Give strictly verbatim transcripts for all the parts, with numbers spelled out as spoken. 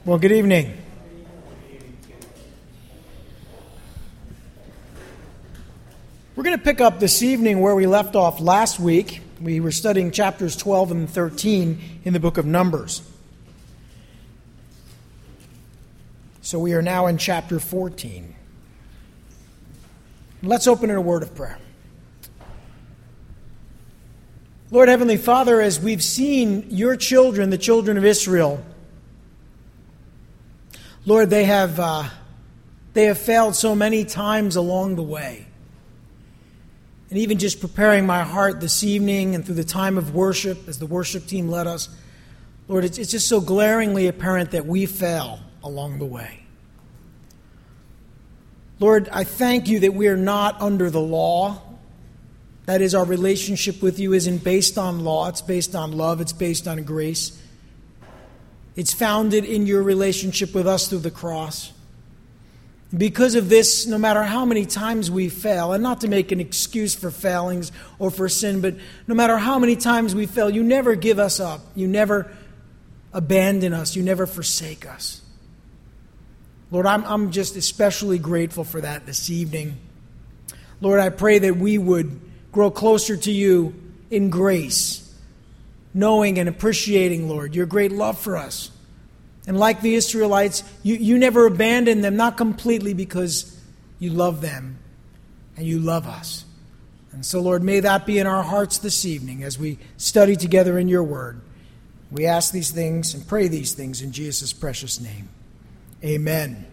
Well, good evening. We're going to pick up this evening where we left off last week. We were studying chapters twelve and thirteen in the book of Numbers. So we are now in chapter fourteen. Let's open in a word of prayer. Lord Heavenly Father, as we've seen your children, the children of Israel, Lord, they have uh, they have failed so many times along the way. And even just preparing my heart this evening and through the time of worship, as the worship team led us, Lord, it's, it's just so glaringly apparent that we fail along the way. Lord, I thank you that we are not under the law. That is, our relationship with you isn't based on law. It's based on love. It's based on grace. It's founded in your relationship with us through the cross. Because of this, no matter how many times we fail, and not to make an excuse for failings or for sin, but no matter how many times we fail, you never give us up. You never abandon us. You never forsake us. Lord, I'm, I'm just especially grateful for that this evening. Lord, I pray that we would grow closer to you in grace, knowing and appreciating, Lord, your great love for us. And like the Israelites, you, you never abandon them, not completely because you love them and you love us. And so, Lord, may that be in our hearts this evening as we study together in your word. We ask these things and pray these things in Jesus' precious name. Amen.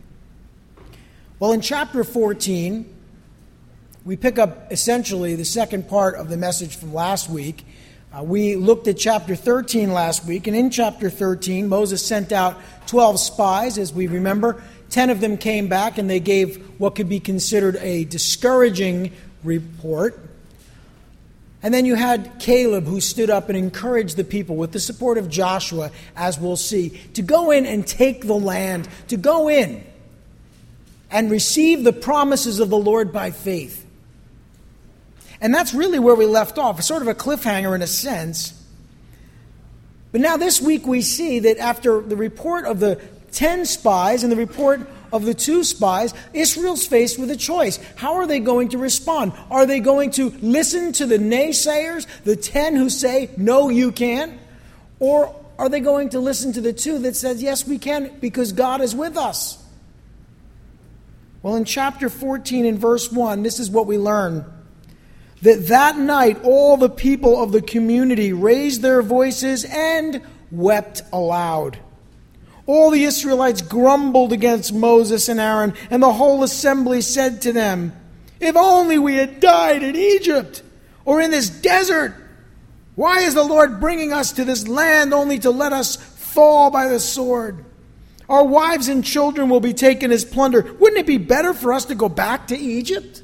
Well, in chapter fourteen, we pick up essentially the second part of the message from last week. Uh, we looked at chapter thirteen last week, and in chapter thirteen, Moses sent out twelve spies, as we remember. Ten of them came back, and they gave what could be considered a discouraging report. And then you had Caleb, who stood up and encouraged the people with the support of Joshua, as we'll see, to go in and take the land, to go in and receive the promises of the Lord by faith. And that's really where we left off, sort of a cliffhanger in a sense. But now this week we see that after the report of the ten spies and the report of the two spies, Israel's faced with a choice. How are they going to respond? Are they going to listen to the naysayers, the ten who say, no, you can't? Or are they going to listen to the two that says, yes, we can, because God is with us? Well, in chapter fourteen and verse one, this is what we learn. That that night all the people of the community raised their voices and wept aloud. All the Israelites grumbled against Moses and Aaron, and the whole assembly said to them, if only we had died in Egypt or in this desert. Why is the Lord bringing us to this land only to let us fall by the sword? Our wives and children will be taken as plunder. Wouldn't it be better for us to go back to Egypt?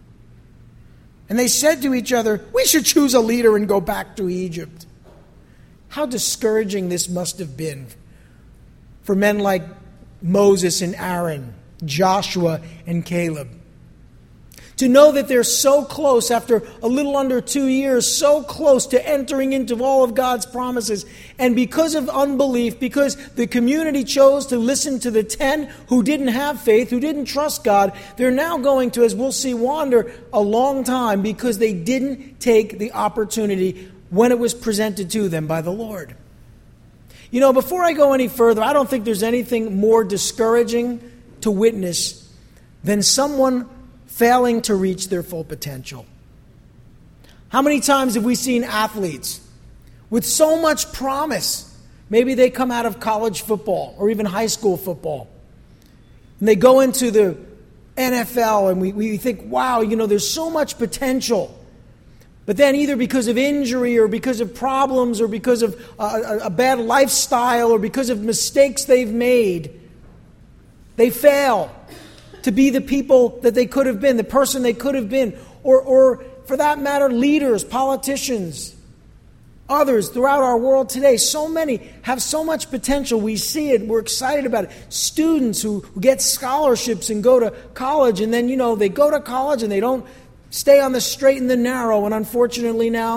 And they said to each other, we should choose a leader and go back to Egypt. How discouraging this must have been for men like Moses and Aaron, Joshua and Caleb. To know that they're so close, after a little under two years, so close to entering into all of God's promises. And because of unbelief, because the community chose to listen to the ten who didn't have faith, who didn't trust God, they're now going to, as we'll see, wander a long time because they didn't take the opportunity when it was presented to them by the Lord. You know, before I go any further, I don't think there's anything more discouraging to witness than someone failing to reach their full potential. How many times have we seen athletes with so much promise? Maybe they come out of college football or even high school football, and they go into the N F L, and we, we think, wow, you know, there's so much potential. But then either because of injury or because of problems or because of a, a bad lifestyle or because of mistakes they've made, they fail to be the people that they could have been, the person they could have been, or, or for that matter, leaders, politicians, others throughout our world today. So many have so much potential. We see it. We're excited about it. Students who get scholarships and go to college, and then, you know, they go to college and they don't stay on the straight and the narrow, and unfortunately now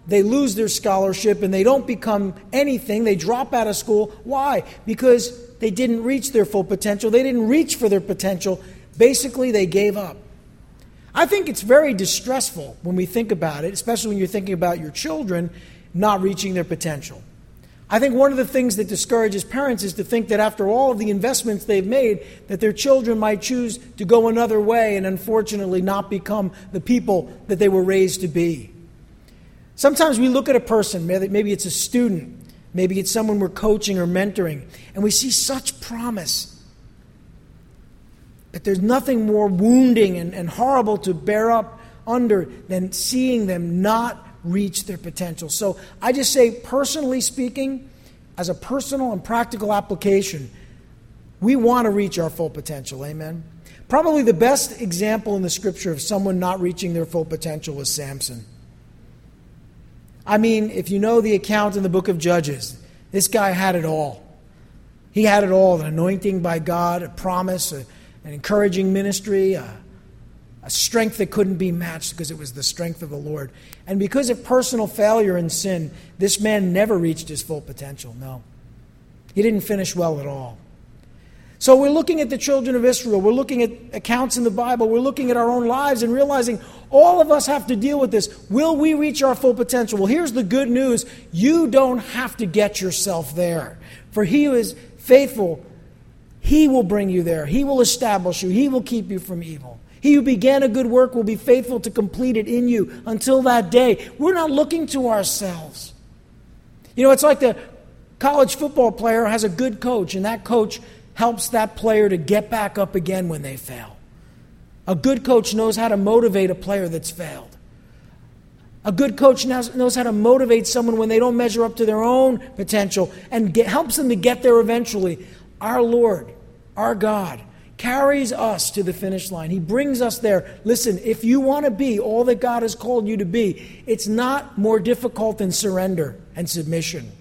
they lose their scholarship and they don't become anything. They drop out of school. Why? Because they didn't reach their full potential. They didn't reach for their potential. Basically, they gave up. I think it's very distressful when we think about it, especially when you're thinking about your children not reaching their potential. I think one of the things that discourages parents is to think that after all of the investments they've made, that their children might choose to go another way and unfortunately not become the people that they were raised to be. Sometimes we look at a person, maybe it's a student, maybe it's someone we're coaching or mentoring, and we see such promise. But there's nothing more wounding and, and horrible to bear up under than seeing them not reach their potential. So I just say, personally speaking, as a personal and practical application, we want to reach our full potential. Amen? Probably the best example in the Scripture of someone not reaching their full potential was Samson. I mean, if you know the account in the book of Judges, this guy had it all. He had it all, an anointing by God, a promise, a, an encouraging ministry, a A strength that couldn't be matched because it was the strength of the Lord. And because of personal failure and sin, this man never reached his full potential. No. He didn't finish well at all. So we're looking at the children of Israel. We're looking at accounts in the Bible. We're looking at our own lives and realizing all of us have to deal with this. Will we reach our full potential? Well, here's the good news. You don't have to get yourself there. For he who is faithful, he will bring you there. He will establish you. He will keep you from evil. He who began a good work will be faithful to complete it in you until that day. We're not looking to ourselves. You know, it's like the college football player has a good coach, and that coach helps that player to get back up again when they fail. A good coach knows how to motivate a player that's failed. A good coach knows, knows how to motivate someone when they don't measure up to their own potential and get, helps them to get there eventually. Our Lord, our God, carries us to the finish line. He brings us there. Listen, if you want to be all that God has called you to be, it's not more difficult than surrender and submission.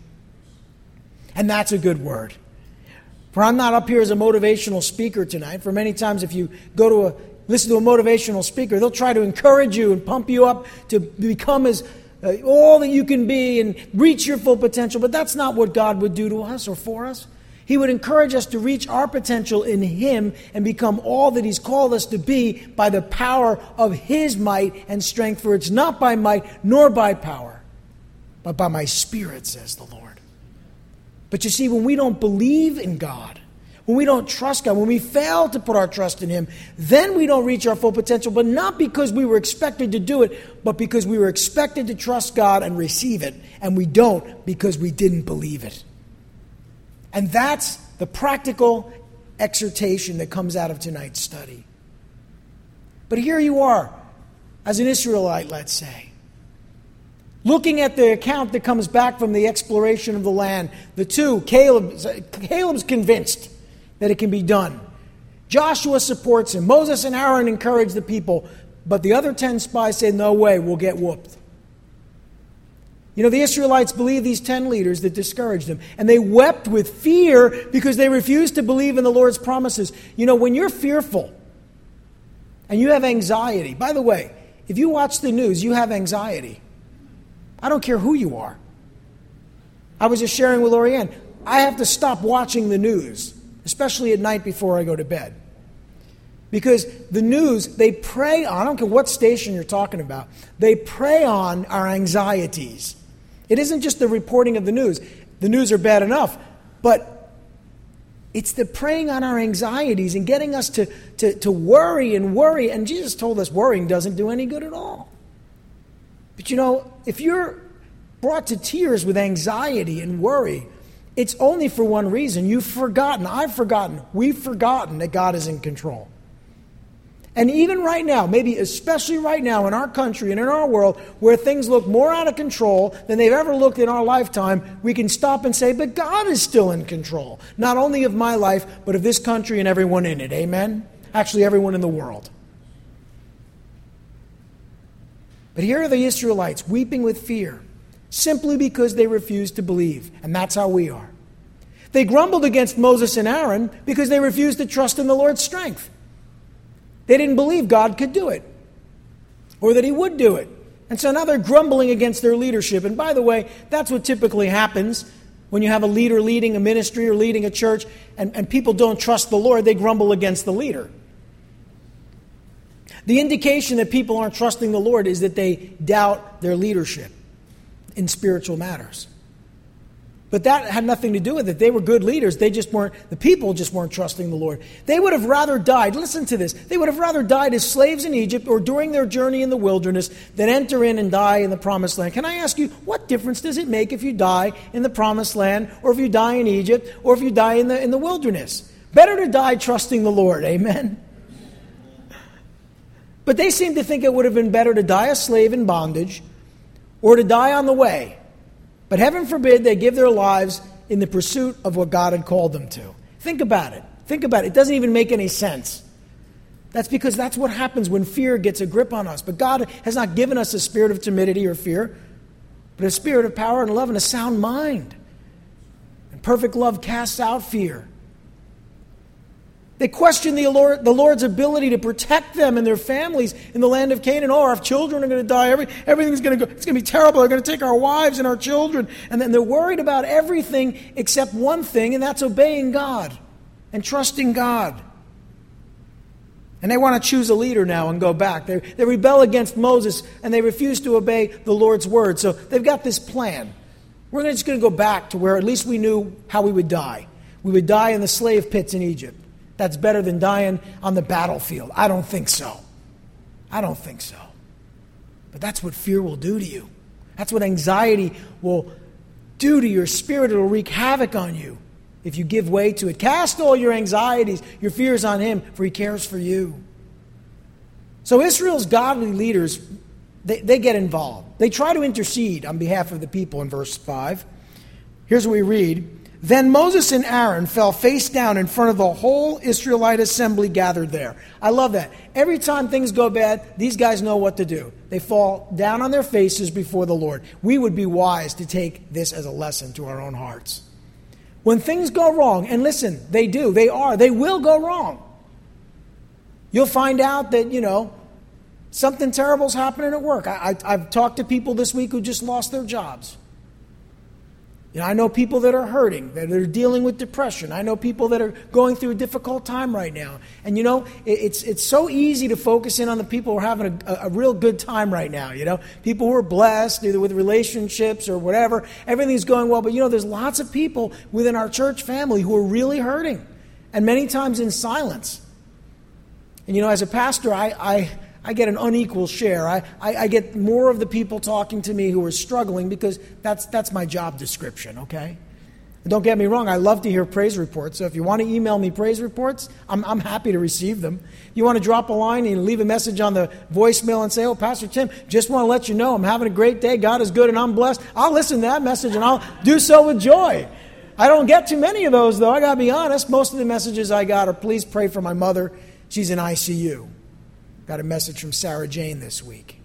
And that's a good word. For I'm not up here as a motivational speaker tonight. For many times if you go to a listen to a motivational speaker, they'll try to encourage you and pump you up to become as uh, all that you can be and reach your full potential. But that's not what God would do to us or for us. He would encourage us to reach our potential in Him and become all that He's called us to be by the power of His might and strength. For it's not by might nor by power, but by my Spirit, says the Lord. But you see, when we don't believe in God, when we don't trust God, when we fail to put our trust in Him, then we don't reach our full potential. But not because we were expected to do it, but because we were expected to trust God and receive it. And we don't because we didn't believe it. And that's the practical exhortation that comes out of tonight's study. But here you are, as an Israelite, let's say, looking at the account that comes back from the exploration of the land. The two, Caleb, Caleb's convinced that it can be done. Joshua supports him. Moses and Aaron encourage the people. But the other ten spies say, no way, we'll get whooped. You know, the Israelites believed these ten leaders that discouraged them. And they wept with fear because they refused to believe in the Lord's promises. You know, when you're fearful and you have anxiety, by the way, if you watch the news, you have anxiety. I don't care who you are. I was just sharing with Lorianne. I have to stop watching the news, especially at night before I go to bed. Because the news, they prey on, I don't care what station you're talking about, they prey on our anxieties. It isn't just the reporting of the news. The news are bad enough, but it's the preying on our anxieties and getting us to, to, to worry and worry. And Jesus told us worrying doesn't do any good at all. But you know, if you're brought to tears with anxiety and worry, it's only for one reason. You've forgotten, I've forgotten, we've forgotten that God is in control. And even right now, maybe especially right now in our country and in our world, where things look more out of control than they've ever looked in our lifetime, we can stop and say, but God is still in control. Not only of my life, but of this country and everyone in it. Amen? Actually, everyone in the world. But here are the Israelites weeping with fear, simply because they refused to believe. And that's how we are. They grumbled against Moses and Aaron because they refused to trust in the Lord's strength. They didn't believe God could do it, or that He would do it. And so now they're grumbling against their leadership. And by the way, that's what typically happens when you have a leader leading a ministry or leading a church and, and people don't trust the Lord, they grumble against the leader. The indication that people aren't trusting the Lord is that they doubt their leadership in spiritual matters. But that had nothing to do with it. They were good leaders. They just weren't, the people just weren't trusting the Lord. They would have rather died, listen to this, they would have rather died as slaves in Egypt or during their journey in the wilderness than enter in and die in the promised land. Can I ask you, what difference does it make if you die in the promised land or if you die in Egypt or if you die in the, in the wilderness? Better to die trusting the Lord, amen? But they seem to think it would have been better to die a slave in bondage or to die on the way. But heaven forbid they give their lives in the pursuit of what God had called them to. Think about it. Think about it. It doesn't even make any sense. That's because that's what happens when fear gets a grip on us. But God has not given us a spirit of timidity or fear, but a spirit of power and love and a sound mind. And perfect love casts out fear. They question the Lord, the Lord's ability to protect them and their families in the land of Canaan. Oh, our children are going to die. Every, everything's going to go. It's going to be terrible. They're going to take our wives and our children. And then they're worried about everything except one thing, and that's obeying God and trusting God. And they want to choose a leader now and go back. They, they rebel against Moses, and they refuse to obey the Lord's word. So they've got this plan. We're just going to go back to where at least we knew how we would die. We would die in the slave pits in Egypt. That's better than dying on the battlefield. I don't think so. I don't think so. But that's what fear will do to you. That's what anxiety will do to your spirit. It will wreak havoc on you if you give way to it. Cast all your anxieties, your fears on Him, for He cares for you. So Israel's godly leaders, they, they get involved. They try to intercede on behalf of the people in verse five. Here's what we read. Then Moses and Aaron fell face down in front of the whole Israelite assembly gathered there. I love that. Every time things go bad, these guys know what to do. They fall down on their faces before the Lord. We would be wise to take this as a lesson to our own hearts. When things go wrong, and listen, they do, they are, they will go wrong. You'll find out that, you know, something terrible's happening at work. I, I, I've talked to people this week who just lost their jobs. You know, I know people that are hurting, that are dealing with depression. I know people that are going through a difficult time right now. And, you know, it, it's it's so easy to focus in on the people who are having a, a real good time right now, you know. People who are blessed, either with relationships or whatever. Everything's going well. But, you know, there's lots of people within our church family who are really hurting. And many times in silence. And, you know, as a pastor, I... I I get an unequal share. I, I, I get more of the people talking to me who are struggling because that's that's my job description, okay? And don't get me wrong, I love to hear praise reports. So if you want to email me praise reports, I'm, I'm happy to receive them. You want to drop a line and leave a message on the voicemail and say, oh, Pastor Tim, just want to let you know I'm having a great day. God is good and I'm blessed. I'll listen to that message and I'll do so with joy. I don't get too many of those, though. I got to be honest. Most of the messages I got are, please pray for my mother. She's in I C U. Got a message from Sarah Jane this week.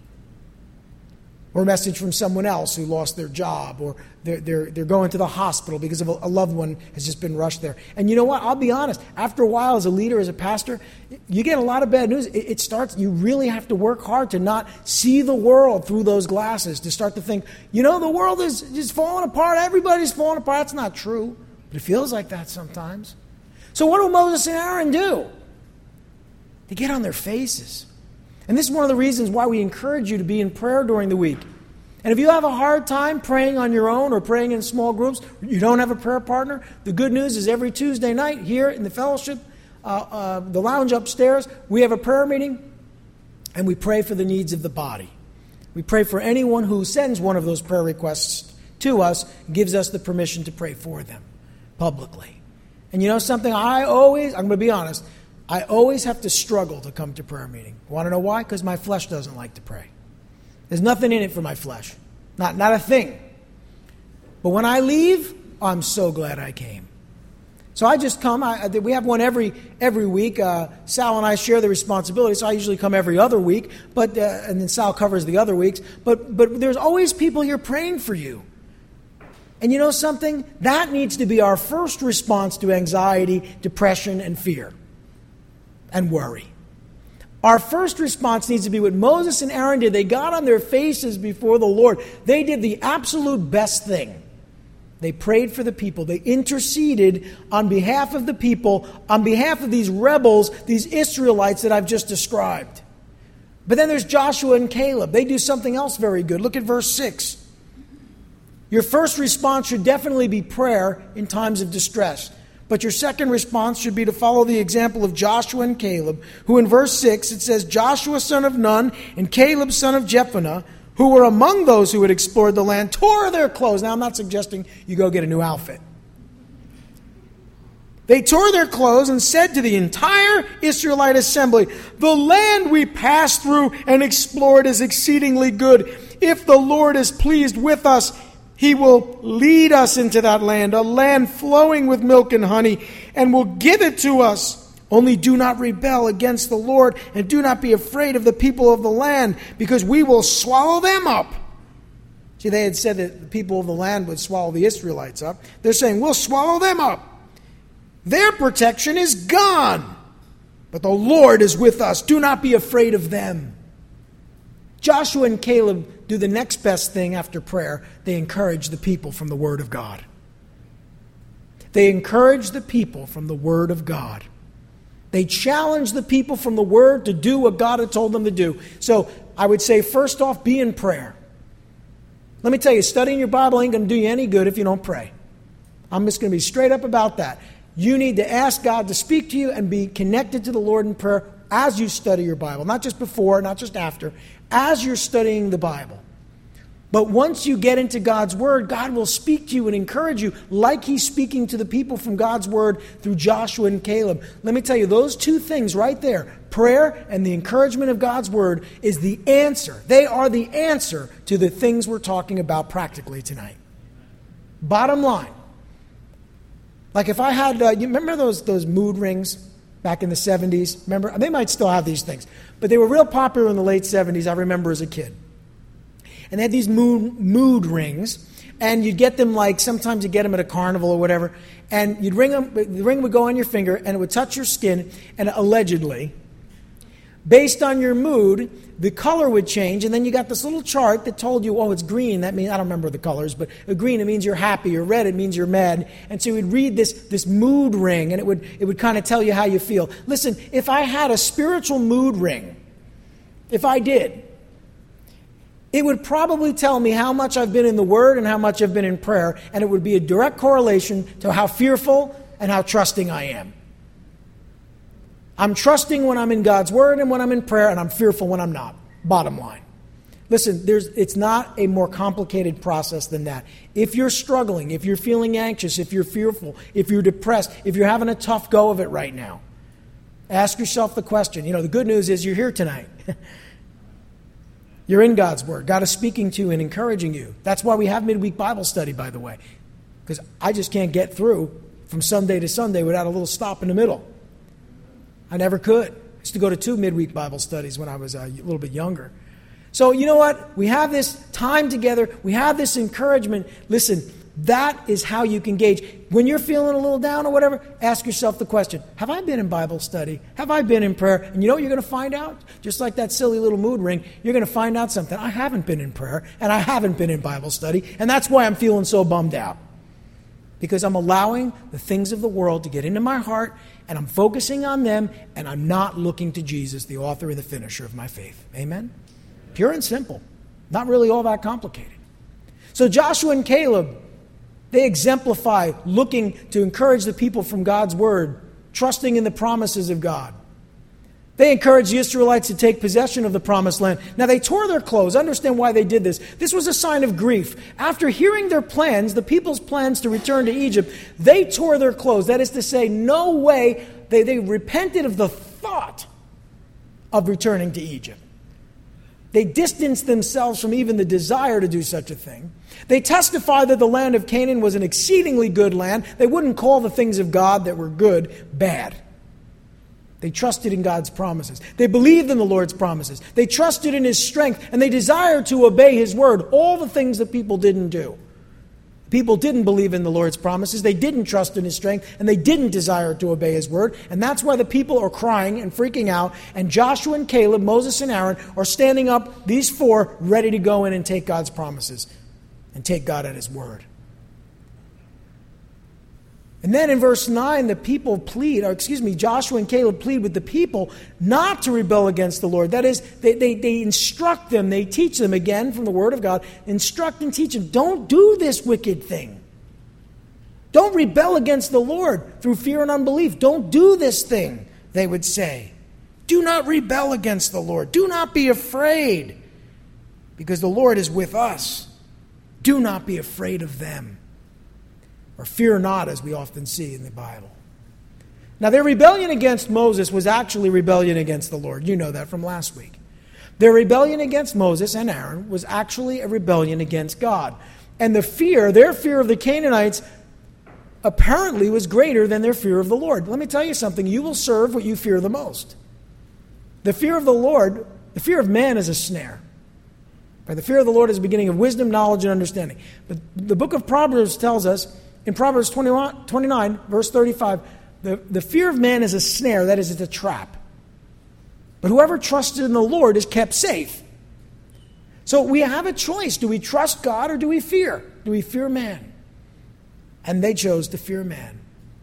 Or a message from someone else who lost their job, or they're, they're, they're going to the hospital because of a, a loved one has just been rushed there. And you know what? I'll be honest. After a while, as a leader, as a pastor, you get a lot of bad news. It, it starts, you really have to work hard to not see the world through those glasses, to start to think, you know, the world is just falling apart. Everybody's falling apart. That's not true. But it feels like that sometimes. So what do Moses and Aaron do? They get on their faces. And this is one of the reasons why we encourage you to be in prayer during the week. And if you have a hard time praying on your own or praying in small groups, you don't have a prayer partner, the good news is every Tuesday night here in the fellowship, uh, uh, the lounge upstairs, we have a prayer meeting and we pray for the needs of the body. We pray for anyone who sends one of those prayer requests to us, gives us the permission to pray for them publicly. And you know something? I always, I'm going to be honest, I always have to struggle to come to prayer meeting. Want to know why? Because my flesh doesn't like to pray. There's nothing in it for my flesh. Not, not a thing. But when I leave, I'm so glad I came. So I just come. I, we have one every every week. Uh, Sal and I share the responsibility, so I usually come every other week. But uh, and then Sal covers the other weeks. But but there's always people here praying for you. And you know something? That needs to be our first response to anxiety, depression, and fear. And worry. Our first response needs to be what Moses and Aaron did. They got on their faces before the Lord. They did the absolute best thing. They prayed for the people. They interceded on behalf of the people, on behalf of these rebels, these Israelites that I've just described. But then there's Joshua and Caleb. They do something else very good. Look at verse six. Your first response should definitely be prayer in times of distress. But your second response should be to follow the example of Joshua and Caleb, who in verse six, it says, Joshua son of Nun and Caleb son of Jephunneh, who were among those who had explored the land, tore their clothes. Now, I'm not suggesting you go get a new outfit. They tore their clothes and said to the entire Israelite assembly, the land we passed through and explored is exceedingly good. If the Lord is pleased with us, He will lead us into that land, a land flowing with milk and honey, and will give it to us. Only do not rebel against the Lord, and do not be afraid of the people of the land, because we will swallow them up. See, they had said that the people of the land would swallow the Israelites up. They're saying, we'll swallow them up. Their protection is gone, but the Lord is with us. Do not be afraid of them. Joshua and Caleb do the next best thing after prayer. They encourage the people from the Word of God. They encourage the people from the Word of God. They challenge the people from the Word to do what God had told them to do. So I would say, first off, be in prayer. Let me tell you, studying your Bible ain't going to do you any good if you don't pray. I'm just going to be straight up about that. You need to ask God to speak to you and be connected to the Lord in prayer as you study your Bible. Not just before, not just after. As you're studying the Bible. But once you get into God's Word, God will speak to you and encourage you like He's speaking to the people from God's Word through Joshua and Caleb. Let me tell you, those two things right there, prayer and the encouragement of God's Word, is the answer. They are the answer to the things we're talking about practically tonight. Bottom line. Like if I had, uh, you remember those, those mood rings back in the seventies? Remember? They might still have these things. But they were real popular in the late seventies, I remember as a kid. And they had these mood, mood rings, and you'd get them like, sometimes you get them at a carnival or whatever, and you'd ring them, the ring would go on your finger, and it would touch your skin, and allegedly, based on your mood, the color would change, and then you got this little chart that told you, oh, it's green, that means, I don't remember the colors, but green, it means you're happy, or red, it means you're mad, and so you would read this, this mood ring, and it would, it would kind of tell you how you feel. Listen, if I had a spiritual mood ring, if I did, it would probably tell me how much I've been in the Word and how much I've been in prayer, and it would be a direct correlation to how fearful and how trusting I am. I'm trusting when I'm in God's Word and when I'm in prayer, and I'm fearful when I'm not. Bottom line. Listen, there's, it's not a more complicated process than that. If you're struggling, if you're feeling anxious, if you're fearful, if you're depressed, if you're having a tough go of it right now, ask yourself the question. You know, the good news is you're here tonight. You're in God's Word. God is speaking to you and encouraging you. That's why we have midweek Bible study, by the way. Because I just can't get through from Sunday to Sunday without a little stop in the middle. I never could. I used to go to two midweek Bible studies when I was a little bit younger. So you know what? We have this time together. We have this encouragement. Listen, that is how you can gauge. When you're feeling a little down or whatever, ask yourself the question, have I been in Bible study? Have I been in prayer? And you know what you're going to find out? Just like that silly little mood ring, you're going to find out something. I haven't been in prayer, and I haven't been in Bible study, and that's why I'm feeling so bummed out. Because I'm allowing the things of the world to get into my heart, and I'm focusing on them, and I'm not looking to Jesus, the author and the finisher of my faith. Amen? Pure and simple. Not really all that complicated. So Joshua and Caleb, they exemplify looking to encourage the people from God's Word, trusting in the promises of God. They encouraged the Israelites to take possession of the promised land. Now, they tore their clothes. Understand why they did this. This was a sign of grief. After hearing their plans, the people's plans to return to Egypt, they tore their clothes. That is to say, no way. They, they repented of the thought of returning to Egypt. They distanced themselves from even the desire to do such a thing. They testified that the land of Canaan was an exceedingly good land. They wouldn't call the things of God that were good bad. They trusted in God's promises. They believed in the Lord's promises. They trusted in His strength, and they desired to obey His word. All the things that people didn't do. People didn't believe in the Lord's promises. They didn't trust in his strength, and they didn't desire to obey his word. And that's why the people are crying and freaking out. And Joshua and Caleb, Moses and Aaron are standing up, these four, ready to go in and take God's promises and take God at his word. And then in verse nine, the people plead, or excuse me, Joshua and Caleb plead with the people not to rebel against the Lord. That is, they, they, they instruct them, they teach them, again from the word of God, instruct and teach them, don't do this wicked thing. Don't rebel against the Lord through fear and unbelief. Don't do this thing, they would say. Do not rebel against the Lord. Do not be afraid, because the Lord is with us. Do not be afraid of them. Or fear not, as we often see in the Bible. Now, their rebellion against Moses was actually rebellion against the Lord. You know that from last week. Their rebellion against Moses and Aaron was actually a rebellion against God. And the fear, their fear of the Canaanites, apparently was greater than their fear of the Lord. Let me tell you something. You will serve what you fear the most. The fear of the Lord, the fear of man is a snare. But the fear of the Lord is the beginning of wisdom, knowledge, and understanding. But the book of Proverbs tells us, in Proverbs twenty-one, twenty-nine, verse thirty-five, the, the fear of man is a snare, that is, it's a trap. But whoever trusted in the Lord is kept safe. So we have a choice. Do we trust God or do we fear? Do we fear man? And they chose to fear man.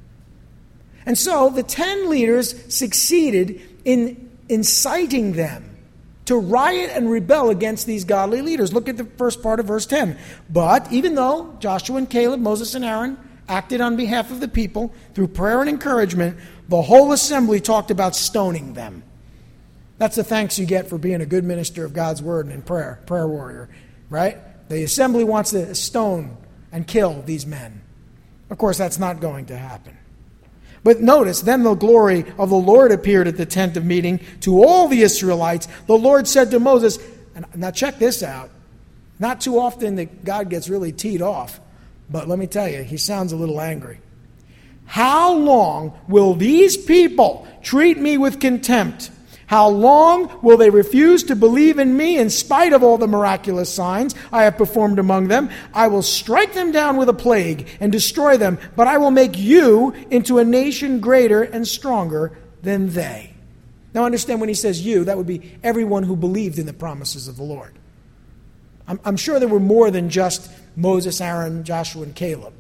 And so the ten leaders succeeded in inciting them to riot and rebel against these godly leaders. Look at the first part of verse ten. But even though Joshua and Caleb, Moses and Aaron acted on behalf of the people through prayer and encouragement, the whole assembly talked about stoning them. That's the thanks you get for being a good minister of God's word and in prayer, prayer warrior, right? The assembly wants to stone and kill these men. Of course, that's not going to happen. But notice, then the glory of the Lord appeared at the tent of meeting to all the Israelites. The Lord said to Moses, and now check this out. Not too often that God gets really teed off. But let me tell you, he sounds a little angry. How long will these people treat me with contempt? How long will they refuse to believe in me in spite of all the miraculous signs I have performed among them? I will strike them down with a plague and destroy them, but I will make you into a nation greater and stronger than they. Now understand, when he says you, that would be everyone who believed in the promises of the Lord. I'm, I'm sure there were more than just Moses, Aaron, Joshua, and Caleb.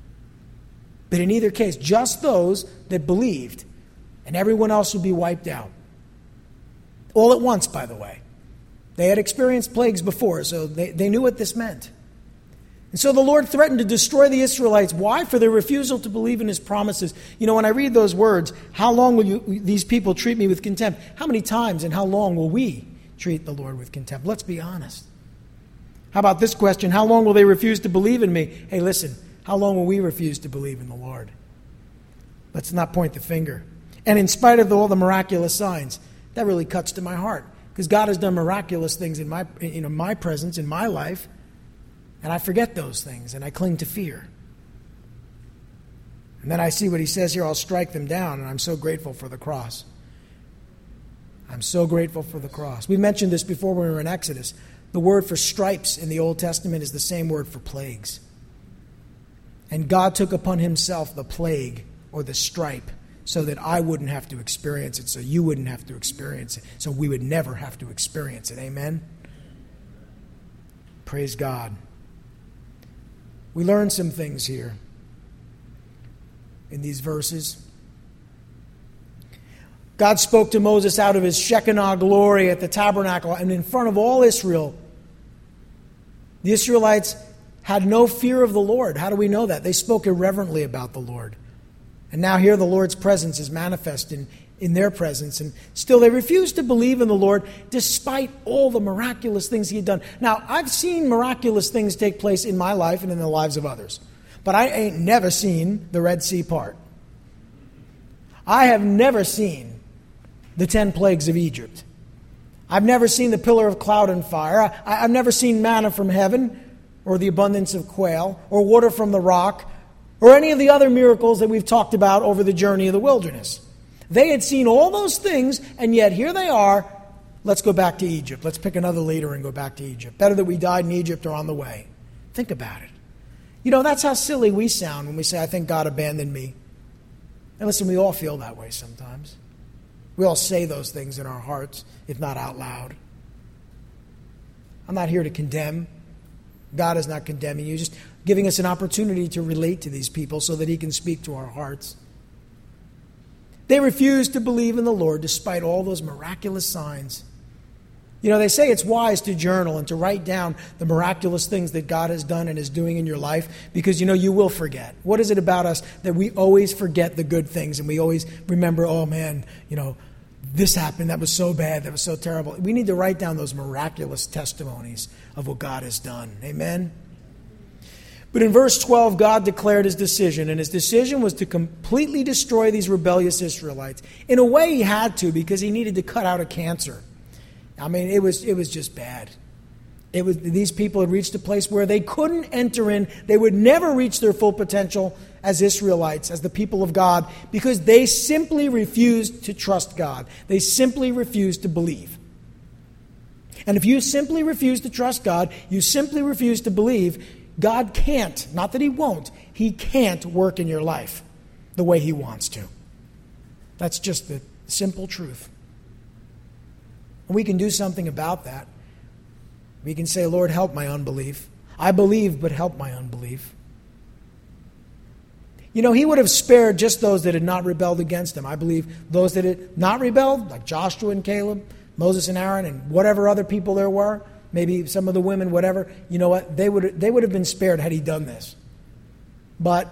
But in either case, just those that believed, and everyone else would be wiped out. All at once, by the way. They had experienced plagues before, so they, they knew what this meant. And so the Lord threatened to destroy the Israelites. Why? For their refusal to believe in his promises. You know, when I read those words, how long will you, these people treat me with contempt? How many times and how long will we treat the Lord with contempt? Let's be honest. How about this question? How long will they refuse to believe in me? Hey, listen, how long will we refuse to believe in the Lord? Let's not point the finger. And in spite of all the miraculous signs, that really cuts to my heart, because God has done miraculous things in my, you know, my presence, in my life, and I forget those things, and I cling to fear. And then I see what he says here, I'll strike them down, and I'm so grateful for the cross. I'm so grateful for the cross. We mentioned this before when we were in Exodus. The word for stripes in the Old Testament is the same word for plagues. And God took upon himself the plague, or the stripe, so that I wouldn't have to experience it, so you wouldn't have to experience it, so we would never have to experience it. Amen? Praise God. We learn some things here in these verses. God spoke to Moses out of his Shekinah glory at the tabernacle, and in front of all Israel. The Israelites had no fear of the Lord. How do we know that? They spoke irreverently about the Lord. And now here the Lord's presence is manifest in, in their presence. And still they refuse to believe in the Lord despite all the miraculous things he had done. Now, I've seen miraculous things take place in my life and in the lives of others. But I ain't never seen the Red Sea part. I have never seen the ten plagues of Egypt. I've never seen the pillar of cloud and fire. I, I've never seen manna from heaven, or the abundance of quail, or water from the rock, or any of the other miracles that we've talked about over the journey of the wilderness. They had seen all those things, and yet here they are. Let's go back to Egypt. Let's pick another leader and go back to Egypt. Better that we died in Egypt or on the way. Think about it. You know, that's how silly we sound when we say, I think God abandoned me. And listen, we all feel that way sometimes. We all say those things in our hearts, if not out loud. I'm not here to condemn. God is not condemning you, just giving us an opportunity to relate to these people so that he can speak to our hearts. They refused to believe in the Lord despite all those miraculous signs. You know, they say it's wise to journal and to write down the miraculous things that God has done and is doing in your life because, you know, you will forget. What is it about us that we always forget the good things and we always remember, oh man, you know, this happened, that was so bad, that was so terrible. We need to write down those miraculous testimonies of what God has done. Amen? But in verse twelve, God declared his decision, and his decision was to completely destroy these rebellious Israelites. In a way, he had to because he needed to cut out a cancer. I mean, it was it was just bad. It was these people had reached a place where they couldn't enter in. They would never reach their full potential as Israelites, as the people of God, because they simply refused to trust God. They simply refused to believe. And if you simply refuse to trust God, you simply refuse to believe, God can't, not that he won't, he can't work in your life the way he wants to. That's just the simple truth. And we can do something about that. We can say, Lord, help my unbelief. I believe, but help my unbelief. You know, he would have spared just those that had not rebelled against him. I believe those that had not rebelled, like Joshua and Caleb, Moses and Aaron, and whatever other people there were, maybe some of the women, whatever, you know what, they would they would have been spared had he done this. But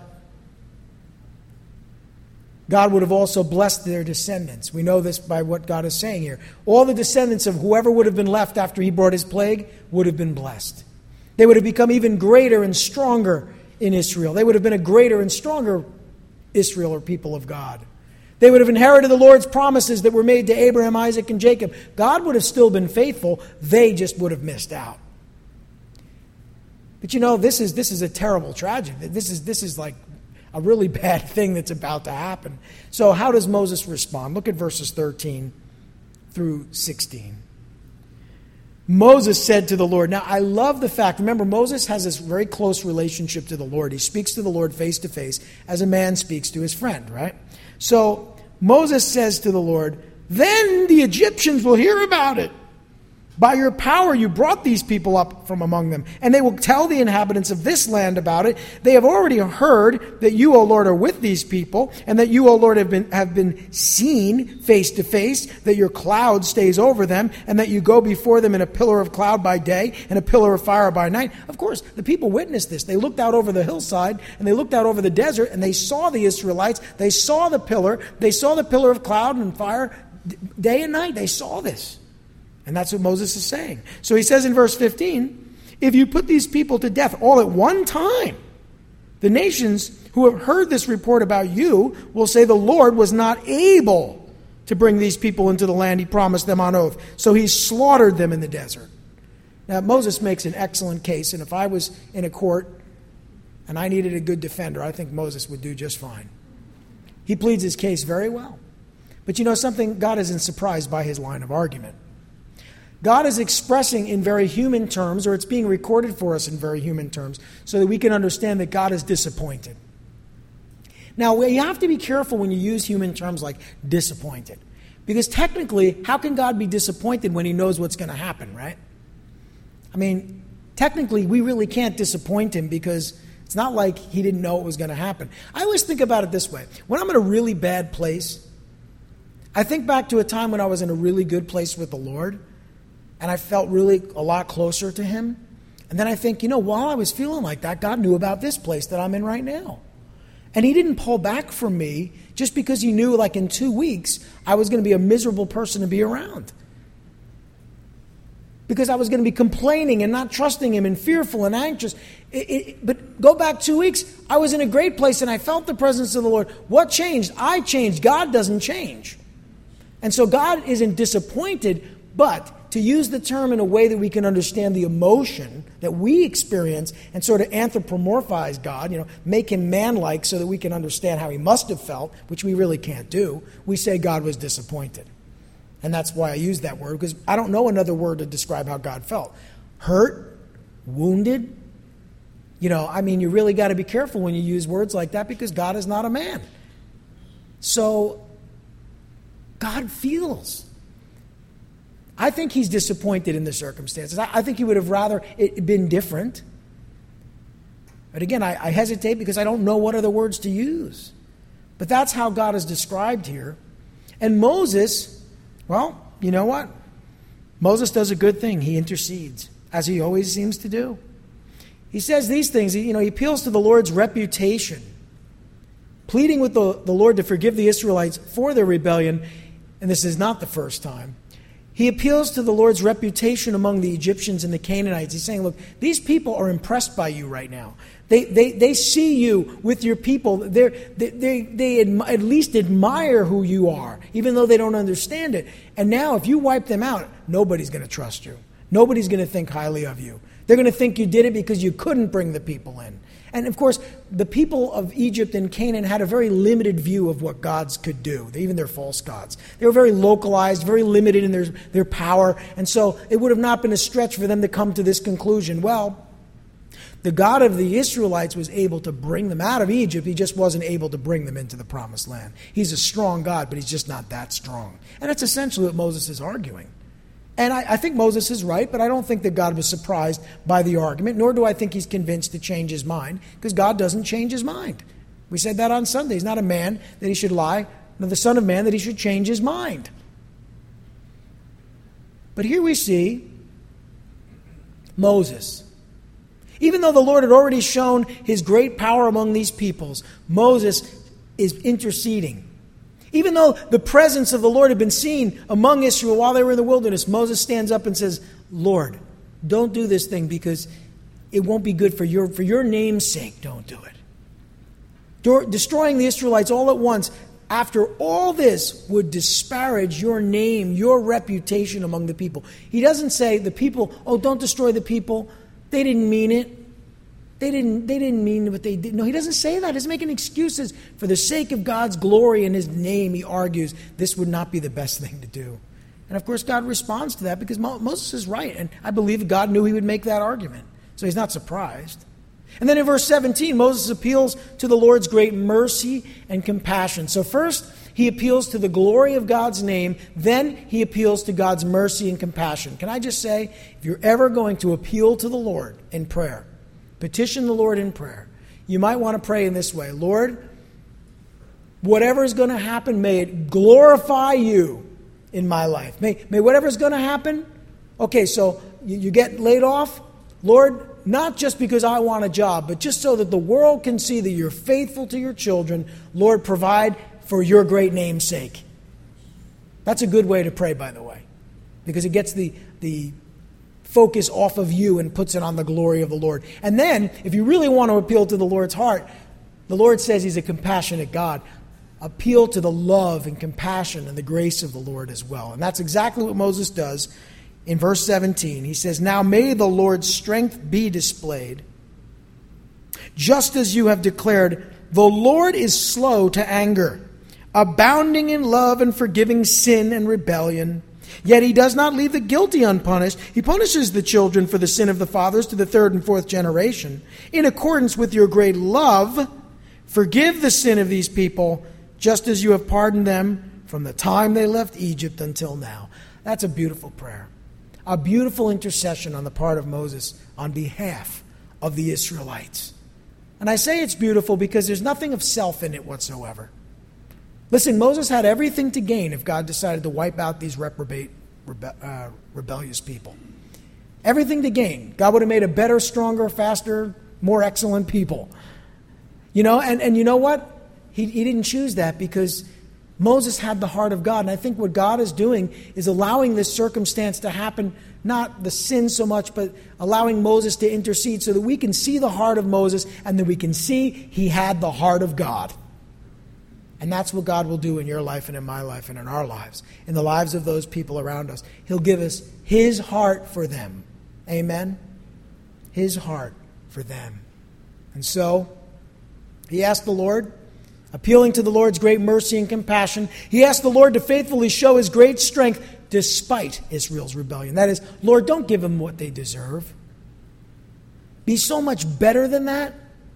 God would have also blessed their descendants. We know this by what God is saying here. All the descendants of whoever would have been left after he brought his plague would have been blessed. They would have become even greater and stronger in Israel. They would have been a greater and stronger Israel or people of God. They would have inherited the Lord's promises that were made to Abraham, Isaac, and Jacob. God would have still been faithful. They just would have missed out. But you know, this is this is a terrible tragedy. This is this is like a really bad thing that's about to happen. So how does Moses respond? Look at verses thirteen through sixteen. Moses said to the Lord, now I love the fact, remember Moses has this very close relationship to the Lord. He speaks to the Lord face to face as a man speaks to his friend, right? So Moses says to the Lord, then the Egyptians will hear about it. By your power you brought these people up from among them, and they will tell the inhabitants of this land about it. They have already heard that you, O Lord, are with these people, and that you, O Lord, have been have been seen face to face, that your cloud stays over them, and that you go before them in a pillar of cloud by day and a pillar of fire by night. Of course, the people witnessed this. They looked out over the hillside, and they looked out over the desert, and they saw the Israelites. They saw the pillar. They saw the pillar of cloud and fire day and night. They saw this. And that's what Moses is saying. So he says in verse fifteen, if you put these people to death all at one time, the nations who have heard this report about you will say the Lord was not able to bring these people into the land he promised them on oath. So he slaughtered them in the desert. Now Moses makes an excellent case, and if I was in a court and I needed a good defender, I think Moses would do just fine. He pleads his case very well. But you know something? God isn't surprised by his line of argument. God is expressing in very human terms, or it's being recorded for us in very human terms, so that we can understand that God is disappointed. Now, you have to be careful when you use human terms like disappointed. Because technically, how can God be disappointed when he knows what's going to happen, right? I mean, technically, we really can't disappoint him because it's not like he didn't know it was going to happen. I always think about it this way. When I'm in a really bad place, I think back to a time when I was in a really good place with the Lord, and I felt really a lot closer to him. And then I think, you know, while I was feeling like that, God knew about this place that I'm in right now. And he didn't pull back from me just because he knew, like, in two weeks, I was going to be a miserable person to be around. Because I was going to be complaining and not trusting him and fearful and anxious. It, it, but go back two weeks, I was in a great place and I felt the presence of the Lord. What changed? I changed. God doesn't change. And so God isn't disappointed, but to use the term in a way that we can understand the emotion that we experience and sort of anthropomorphize God, you know, make him man-like so that we can understand how he must have felt, which we really can't do, we say God was disappointed. And that's why I use that word, because I don't know another word to describe how God felt. Hurt, wounded, You know, I mean, you really got to be careful when you use words like that because God is not a man. So, God feels. I think he's disappointed in the circumstances. I, I think he would have rather it been different. But again, I, I hesitate because I don't know what other words to use. But that's how God is described here. And Moses, well, you know what? Moses does a good thing. He intercedes, as he always seems to do. He says these things. You know, he appeals to the Lord's reputation, pleading with the, the Lord to forgive the Israelites for their rebellion. And this is not the first time. He appeals to the Lord's reputation among the Egyptians and the Canaanites. He's saying, look, these people are impressed by you right now. They they, they see you with your people. They're, they they, they admi- at least admire who you are, even though they don't understand it. And now if you wipe them out, nobody's going to trust you. Nobody's going to think highly of you. They're going to think you did it because you couldn't bring the people in. And of course, the people of Egypt and Canaan had a very limited view of what gods could do, even their false gods. They were very localized, very limited in their, their power. And so it would have not been a stretch for them to come to this conclusion. Well, the God of the Israelites was able to bring them out of Egypt. He just wasn't able to bring them into the promised land. He's a strong God, but he's just not that strong. And that's essentially what Moses is arguing. And I, I think Moses is right, but I don't think that God was surprised by the argument, nor do I think he's convinced to change his mind, because God doesn't change his mind. We said that on Sunday. He's not a man that he should lie, nor the Son of Man that he should change his mind. But here we see Moses. Even though the Lord had already shown his great power among these peoples, Moses is interceding. Even though the presence of the Lord had been seen among Israel while they were in the wilderness, Moses stands up and says, Lord, don't do this thing because it won't be good for your, for your name's sake. Don't do it. Destroying the Israelites all at once, after all this, would disparage your name, your reputation among the people. He doesn't say the people, oh, don't destroy the people. They didn't mean it. They didn't, they didn't mean what they did. No, he doesn't say that. He's making excuses. For the sake of God's glory and his name, he argues this would not be the best thing to do. And of course, God responds to that because Mo- Moses is right. And I believe God knew he would make that argument. So he's not surprised. And then in verse seventeen, Moses appeals to the Lord's great mercy and compassion. So first, he appeals to the glory of God's name. Then he appeals to God's mercy and compassion. Can I just say, if you're ever going to appeal to the Lord in prayer, petition the Lord in prayer, you might want to pray in this way. Lord, whatever is going to happen, may it glorify you in my life. May, may whatever is going to happen, okay, so you, you get laid off. Lord, not just because I want a job, but just so that the world can see that you're faithful to your children. Lord, provide for your great name's sake. That's a good way to pray, by the way, because it gets the the focus off of you and puts it on the glory of the Lord. And then, if you really want to appeal to the Lord's heart, the Lord says he's a compassionate God. Appeal to the love and compassion and the grace of the Lord as well. And that's exactly what Moses does in verse seventeen. He says, now may the Lord's strength be displayed, just as you have declared. The Lord is slow to anger, abounding in love and forgiving sin and rebellion. Yet he does not leave the guilty unpunished. He punishes the children for the sin of the fathers to the third and fourth generation. In accordance with your great love, forgive the sin of these people, just as you have pardoned them from the time they left Egypt until now. That's a beautiful prayer. A beautiful intercession on the part of Moses on behalf of the Israelites. And I say it's beautiful because there's nothing of self in it whatsoever. Listen, Moses had everything to gain if God decided to wipe out these reprobate, rebe- uh, rebellious people. Everything to gain. God would have made a better, stronger, faster, more excellent people. You know, and, and you know what? He, he didn't choose that because Moses had the heart of God. And I think what God is doing is allowing this circumstance to happen, not the sin so much, but allowing Moses to intercede so that we can see the heart of Moses and that we can see he had the heart of God. And that's what God will do in your life and in my life and in our lives, in the lives of those people around us. He'll give us his heart for them. Amen? His heart for them. And so, he asked the Lord, appealing to the Lord's great mercy and compassion, he asked the Lord to faithfully show his great strength despite Israel's rebellion. That is, Lord, don't give them what they deserve. be so much better than that?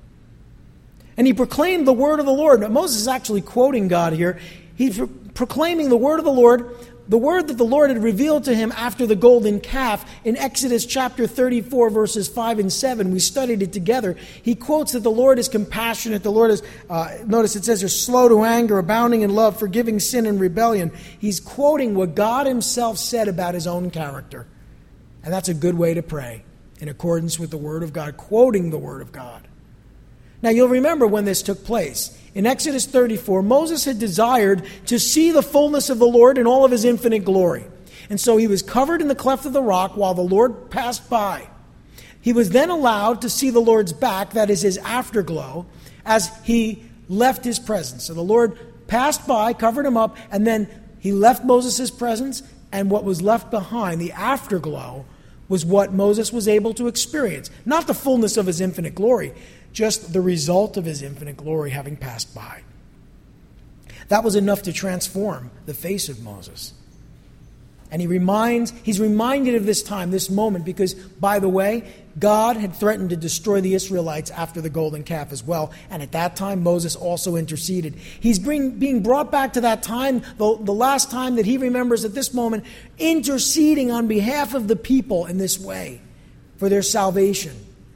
And he proclaimed the word of the Lord. Now, Moses is actually quoting God here. He's pro- proclaiming the word of the Lord, the word that the Lord had revealed to him after the golden calf in Exodus chapter thirty-four, verses five and seven. We studied it together. He quotes that the Lord is compassionate. The Lord is, uh, notice it says, "You're slow to anger, abounding in love, forgiving sin and rebellion." He's quoting what God himself said about his own character. And that's a good way to pray, in accordance with the word of God, quoting the word of God. Now, you'll remember when this took place. In Exodus thirty-four, Moses had desired to see the fullness of the Lord in all of his infinite glory. And so he was covered in the cleft of the rock while the Lord passed by. He was then allowed to see the Lord's back, that is his afterglow, as he left his presence. So the Lord passed by, covered him up, and then he left Moses' presence, and what was left behind, the afterglow, was what Moses was able to experience. Not the fullness of his infinite glory, just the result of his infinite glory having passed by. That was enough to transform the face of Moses. And he reminds, he's reminded of this time, this moment, because, by the way, God had threatened to destroy the Israelites after the golden calf as well. And at that time, Moses also interceded. He's bring, being brought back to that time, the, the last time that he remembers at this moment, interceding on behalf of the people in this way for their salvation.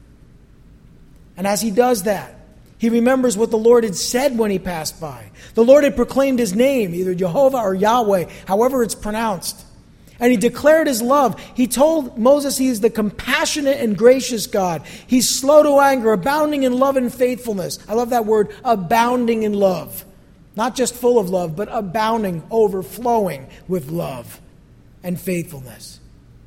And as he does that, he remembers what the Lord had said when he passed by. The Lord had proclaimed his name, either Jehovah or Yahweh, however it's pronounced. And he declared his love. He told Moses he is the compassionate and gracious God. He's slow to anger, abounding in love and faithfulness. I love that word, abounding in love. Not just full of love, but abounding, overflowing with love and faithfulness.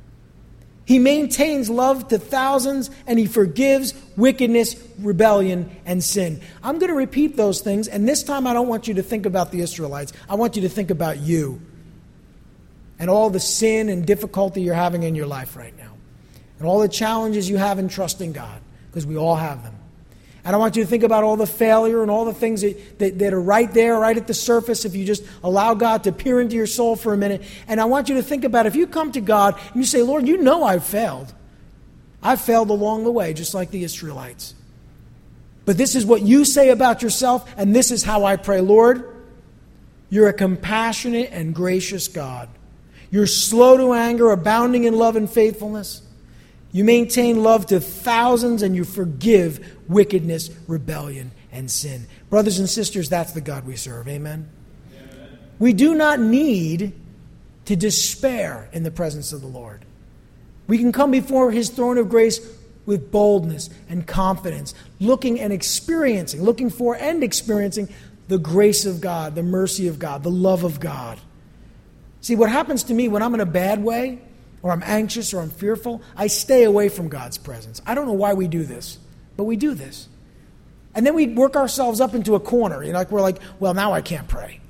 He maintains love to thousands, and he forgives wickedness, rebellion, and sin. I'm going to repeat those things, and this time I don't want you to think about the Israelites. I want you to think about you and all the sin and difficulty you're having in your life right now, and all the challenges you have in trusting God, because we all have them. And I want you to think about all the failure and all the things that, that, that are right there, right at the surface, if you just allow God to peer into your soul for a minute. And I want you to think about if you come to God and you say, Lord, you know I've failed. I've failed along the way, just like the Israelites. But this is what you say about yourself, and this is how I pray. Lord, you're a compassionate and gracious God. You're slow to anger, abounding in love and faithfulness. You maintain love to thousands, and you forgive wickedness, rebellion, and sin. Brothers and sisters, that's the God we serve. Amen? Amen. We do not need to despair in the presence of the Lord. We can come before his throne of grace with boldness and confidence, looking and experiencing, looking for and experiencing the grace of God, the mercy of God, the love of God. See, what happens to me when I'm in a bad way, or I'm anxious, or I'm fearful, I stay away from God's presence. I don't know why we do this, but we do this. And then we work ourselves up into a corner. You know, like we're like, well, now I can't pray.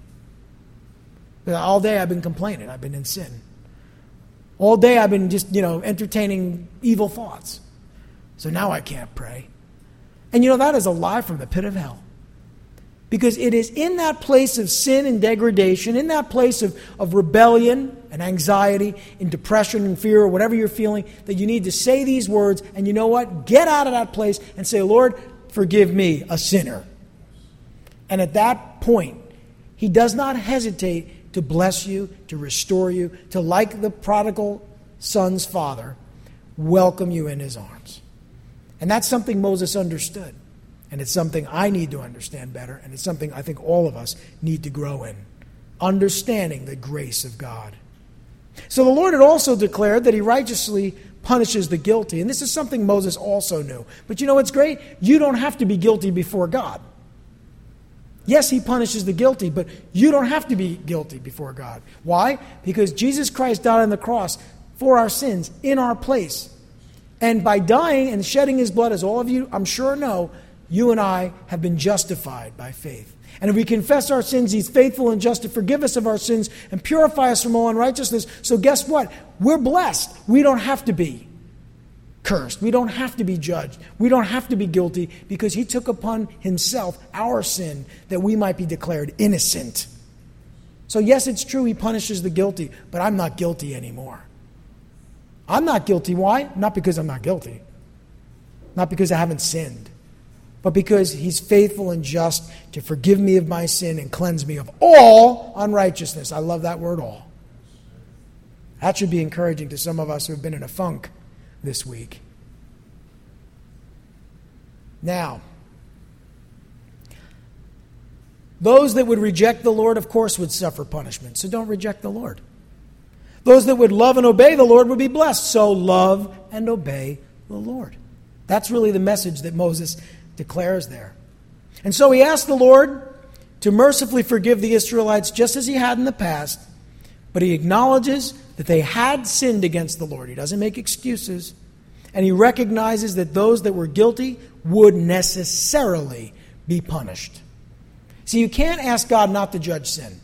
All day I've been complaining. I've been in sin. All day I've been just, you know, entertaining evil thoughts. So now I can't pray. And you know, that is a lie from the pit of hell. Because it is in that place of sin and degradation, in that place of, of rebellion and anxiety, in depression and fear, or whatever you're feeling, that you need to say these words, and you know what? Get out of that place and say, Lord, forgive me, a sinner. And at that point, he does not hesitate to bless you, to restore you, to, like the prodigal son's father, welcome you in his arms. And that's something Moses understood. And it's something I need to understand better, and it's something I think all of us need to grow in. Understanding the grace of God. So the Lord had also declared that he righteously punishes the guilty. And this is something Moses also knew. But you know what's great? You don't have to be guilty before God. Yes, he punishes the guilty, but you don't have to be guilty before God. Why? Because Jesus Christ died on the cross for our sins in our place. And by dying and shedding his blood, as all of you I'm sure know, you and I have been justified by faith. And if we confess our sins, he's faithful and just to forgive us of our sins and purify us from all unrighteousness. So guess what? We're blessed. We don't have to be cursed. We don't have to be judged. We don't have to be guilty, because he took upon himself our sin that we might be declared innocent. So yes, it's true he punishes the guilty, but I'm not guilty anymore. I'm not guilty. Why? Not because I'm not guilty. Not because I haven't sinned, but because he's faithful and just to forgive me of my sin and cleanse me of all unrighteousness. I love that word, all. That should be encouraging to some of us who have been in a funk this week. Now, those that would reject the Lord, of course, would suffer punishment. So don't reject the Lord. Those that would love and obey the Lord would be blessed. So love and obey the Lord. That's really the message that Moses declares there. And so he asked the Lord to mercifully forgive the Israelites just as he had in the past, but he acknowledges that they had sinned against the Lord. He doesn't make excuses. And he recognizes that those that were guilty would necessarily be punished. See, you can't ask God not to judge sin.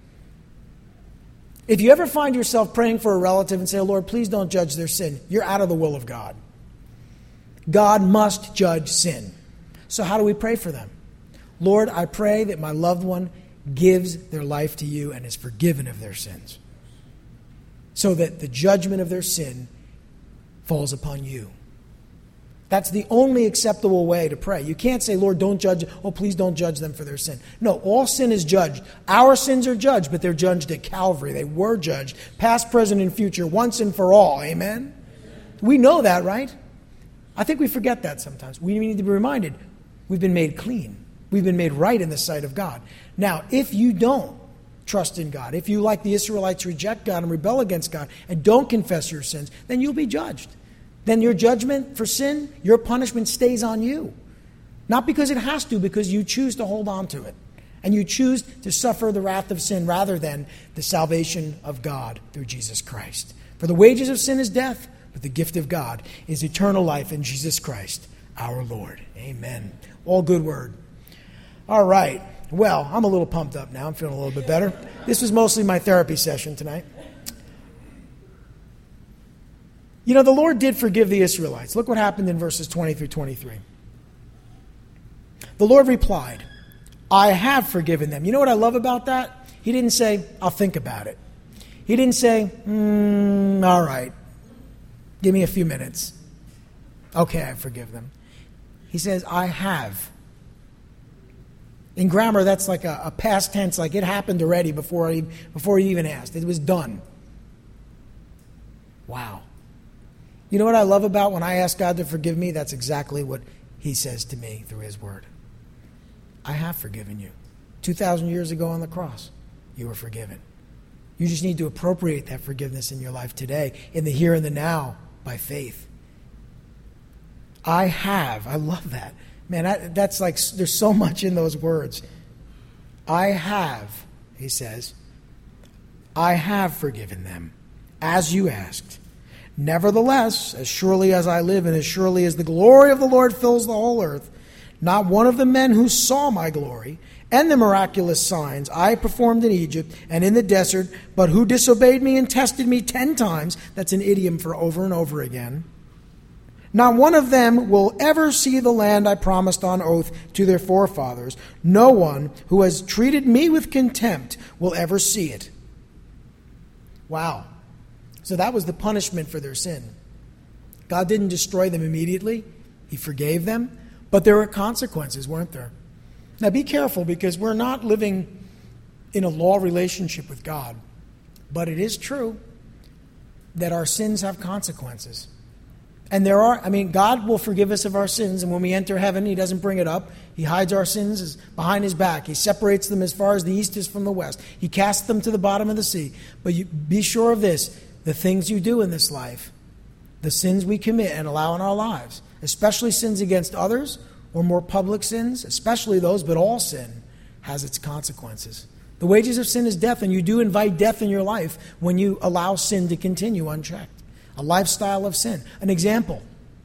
If you ever find yourself praying for a relative and say, Lord, please don't judge their sin, you're out of the will of God. God must judge sin. So how do we pray for them? Lord, I pray that my loved one gives their life to you and is forgiven of their sins, so that the judgment of their sin falls upon you. That's the only acceptable way to pray. You can't say, Lord, don't judge. Oh, please don't judge them for their sin. No, all sin is judged. Our sins are judged, but they're judged at Calvary. They were judged, past, present, and future, once and for all. Amen? Amen. We know that, right? I think we forget that sometimes. We need to be reminded, we've been made clean. We've been made right in the sight of God. Now, if you don't trust in God, if you, like the Israelites, reject God and rebel against God and don't confess your sins, then you'll be judged. Then your judgment for sin, your punishment stays on you. Not because it has to, because you choose to hold on to it. And you choose to suffer the wrath of sin rather than the salvation of God through Jesus Christ. For the wages of sin is death, but the gift of God is eternal life in Jesus Christ, our Lord. Amen. All good word. All right. Well, I'm a little pumped up now. I'm feeling a little bit better. This was mostly my therapy session tonight. You know, the Lord did forgive the Israelites. Look what happened in verses twenty through twenty-three. The Lord replied, I have forgiven them. You know what I love about that? He didn't say, I'll think about it. He didn't say, mm, all right, give me a few minutes. Okay, I forgive them. He says, I have. In grammar, that's like a, a past tense, like it happened already before he, before he even asked. It was done. Wow. You know what I love about when I ask God to forgive me? That's exactly what he says to me through his word. I have forgiven you. two thousand years ago on the cross, you were forgiven. You just need to appropriate that forgiveness in your life today, in the here and the now, by faith. I have. I love that. Man, I, that's like, there's so much in those words. I have, he says, I have forgiven them, as you asked. Nevertheless, as surely as I live and as surely as the glory of the Lord fills the whole earth, not one of the men who saw my glory and the miraculous signs I performed in Egypt and in the desert, but who disobeyed me and tested me ten times, that's an idiom for over and over again, not one of them will ever see the land I promised on oath to their forefathers. No one who has treated me with contempt will ever see it. Wow. So that was the punishment for their sin. God didn't destroy them immediately. He forgave them. But there were consequences, weren't there? Now be careful, because we're not living in a law relationship with God. But it is true that our sins have consequences. And there are, I mean, God will forgive us of our sins, and when we enter heaven, he doesn't bring it up. He hides our sins behind his back. He separates them as far as the east is from the west. He casts them to the bottom of the sea. But you, be sure of this, the things you do in this life, the sins we commit and allow in our lives, especially sins against others or more public sins, especially those, but all sin has its consequences. The wages of sin is death, and you do invite death in your life when you allow sin to continue unchecked. A lifestyle of sin. An example,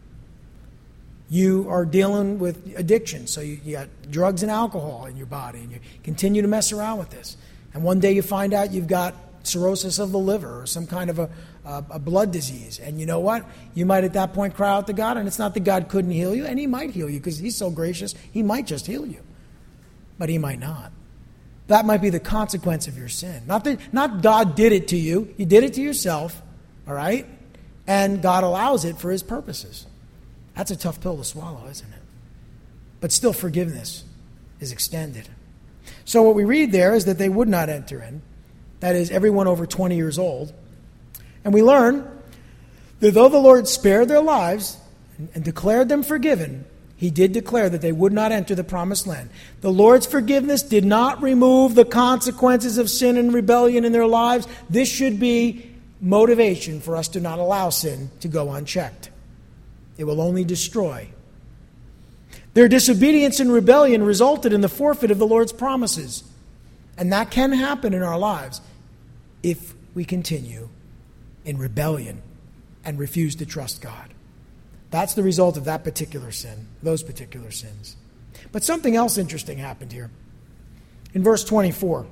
you are dealing with addiction, so you, you got drugs and alcohol in your body, and you continue to mess around with this. And one day you find out you've got cirrhosis of the liver or some kind of a, a, a blood disease. And you know what? You might at that point cry out to God, and it's not that God couldn't heal you, and he might heal you because he's so gracious, he might just heal you. But he might not. That might be the consequence of your sin. Not that, not God did it to you. You did it to yourself, all right? And God allows it for his purposes. That's a tough pill to swallow, isn't it? But still forgiveness is extended. So what we read there is that they would not enter in. That is, everyone over twenty years old. And we learn that though the Lord spared their lives and, and declared them forgiven, he did declare that they would not enter the promised land. The Lord's forgiveness did not remove the consequences of sin and rebellion in their lives. This should be motivation for us to not allow sin to go unchecked. It will only destroy. Their disobedience and rebellion resulted in the forfeit of the Lord's promises. And that can happen in our lives if we continue in rebellion and refuse to trust God. That's the result of that particular sin, those particular sins. But something else interesting happened here. In verse twenty-four,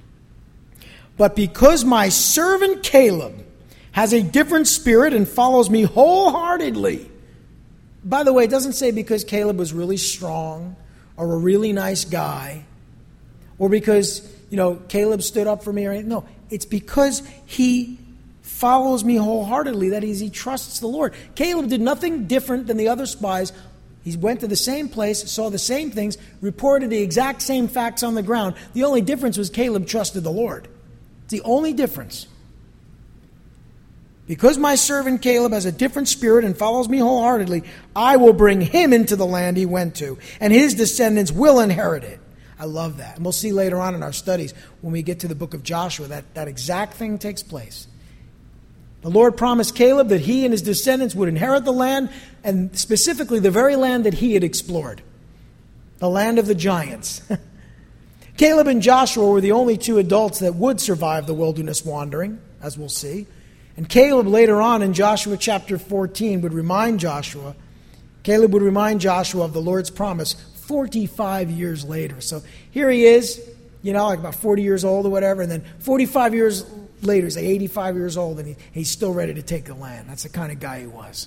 but because my servant Caleb has a different spirit and follows me wholeheartedly. By the way, it doesn't say because Caleb was really strong or a really nice guy or because, you know, Caleb stood up for me or anything. No, it's because he follows me wholeheartedly, that is, he trusts the Lord. Caleb did nothing different than the other spies. He went to the same place, saw the same things, reported the exact same facts on the ground. The only difference was Caleb trusted the Lord. It's the only difference. Because my servant Caleb has a different spirit and follows me wholeheartedly, I will bring him into the land he went to, and his descendants will inherit it. I love that. And we'll see later on in our studies, when we get to the book of Joshua, that, that exact thing takes place. The Lord promised Caleb that he and his descendants would inherit the land, and specifically the very land that he had explored, the land of the giants. Caleb and Joshua were the only two adults that would survive the wilderness wandering, as we'll see. And Caleb later on in Joshua chapter fourteen would remind Joshua, Caleb would remind Joshua of the Lord's promise forty-five years later. So here he is, you know, like about forty years old or whatever, and then forty-five years later, he's like eighty-five years old, and he, he's still ready to take the land. That's the kind of guy he was.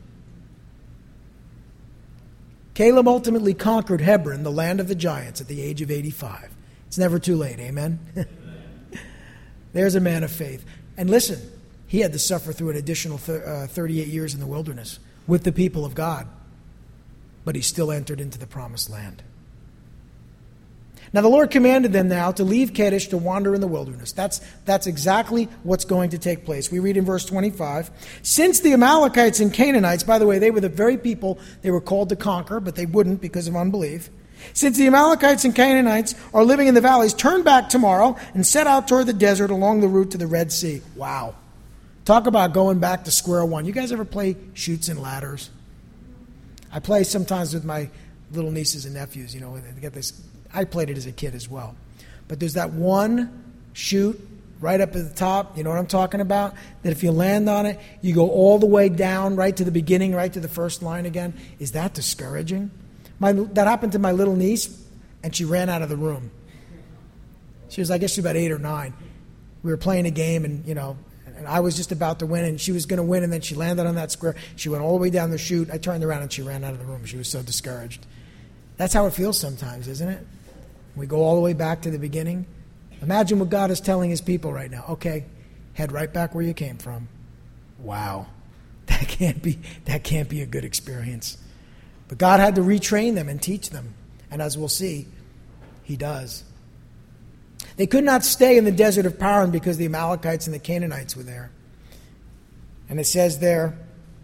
Caleb ultimately conquered Hebron, the land of the giants, at the age of eighty-five. It's never too late, amen? There's a man of faith. And listen, he had to suffer through an additional thirty-eight years in the wilderness with the people of God. But he still entered into the promised land. Now the Lord commanded them now to leave Kadesh to wander in the wilderness. That's, that's exactly what's going to take place. We read in verse twenty-five, since the Amalekites and Canaanites, by the way, they were the very people they were called to conquer, but they wouldn't because of unbelief. Since the Amalekites and Canaanites are living in the valleys, turn back tomorrow and set out toward the desert along the route to the Red Sea. Wow. Talk about going back to square one. You guys ever play Chutes and Ladders? I play sometimes with my little nieces and nephews. You know, they get this. I played it as a kid as well. But there's that one chute right up at the top. You know what I'm talking about? That if you land on it, you go all the way down, right to the beginning, right to the first line again. Is that discouraging? My, that happened to my little niece, and she ran out of the room. She was, I guess, she was about eight or nine. We were playing a game, and, you know, and I was just about to win, and she was going to win, and then she landed on that square. She went all the way down the chute. I turned around, and she ran out of the room. She was so discouraged. That's how it feels sometimes, isn't it? We go all the way back to the beginning. Imagine what God is telling his people right now. Okay, head right back where you came from. Wow. That can't be, that can't be a good experience. But God had to retrain them and teach them. And as we'll see, he does. They could not stay in the desert of Paran because the Amalekites and the Canaanites were there. And it says there,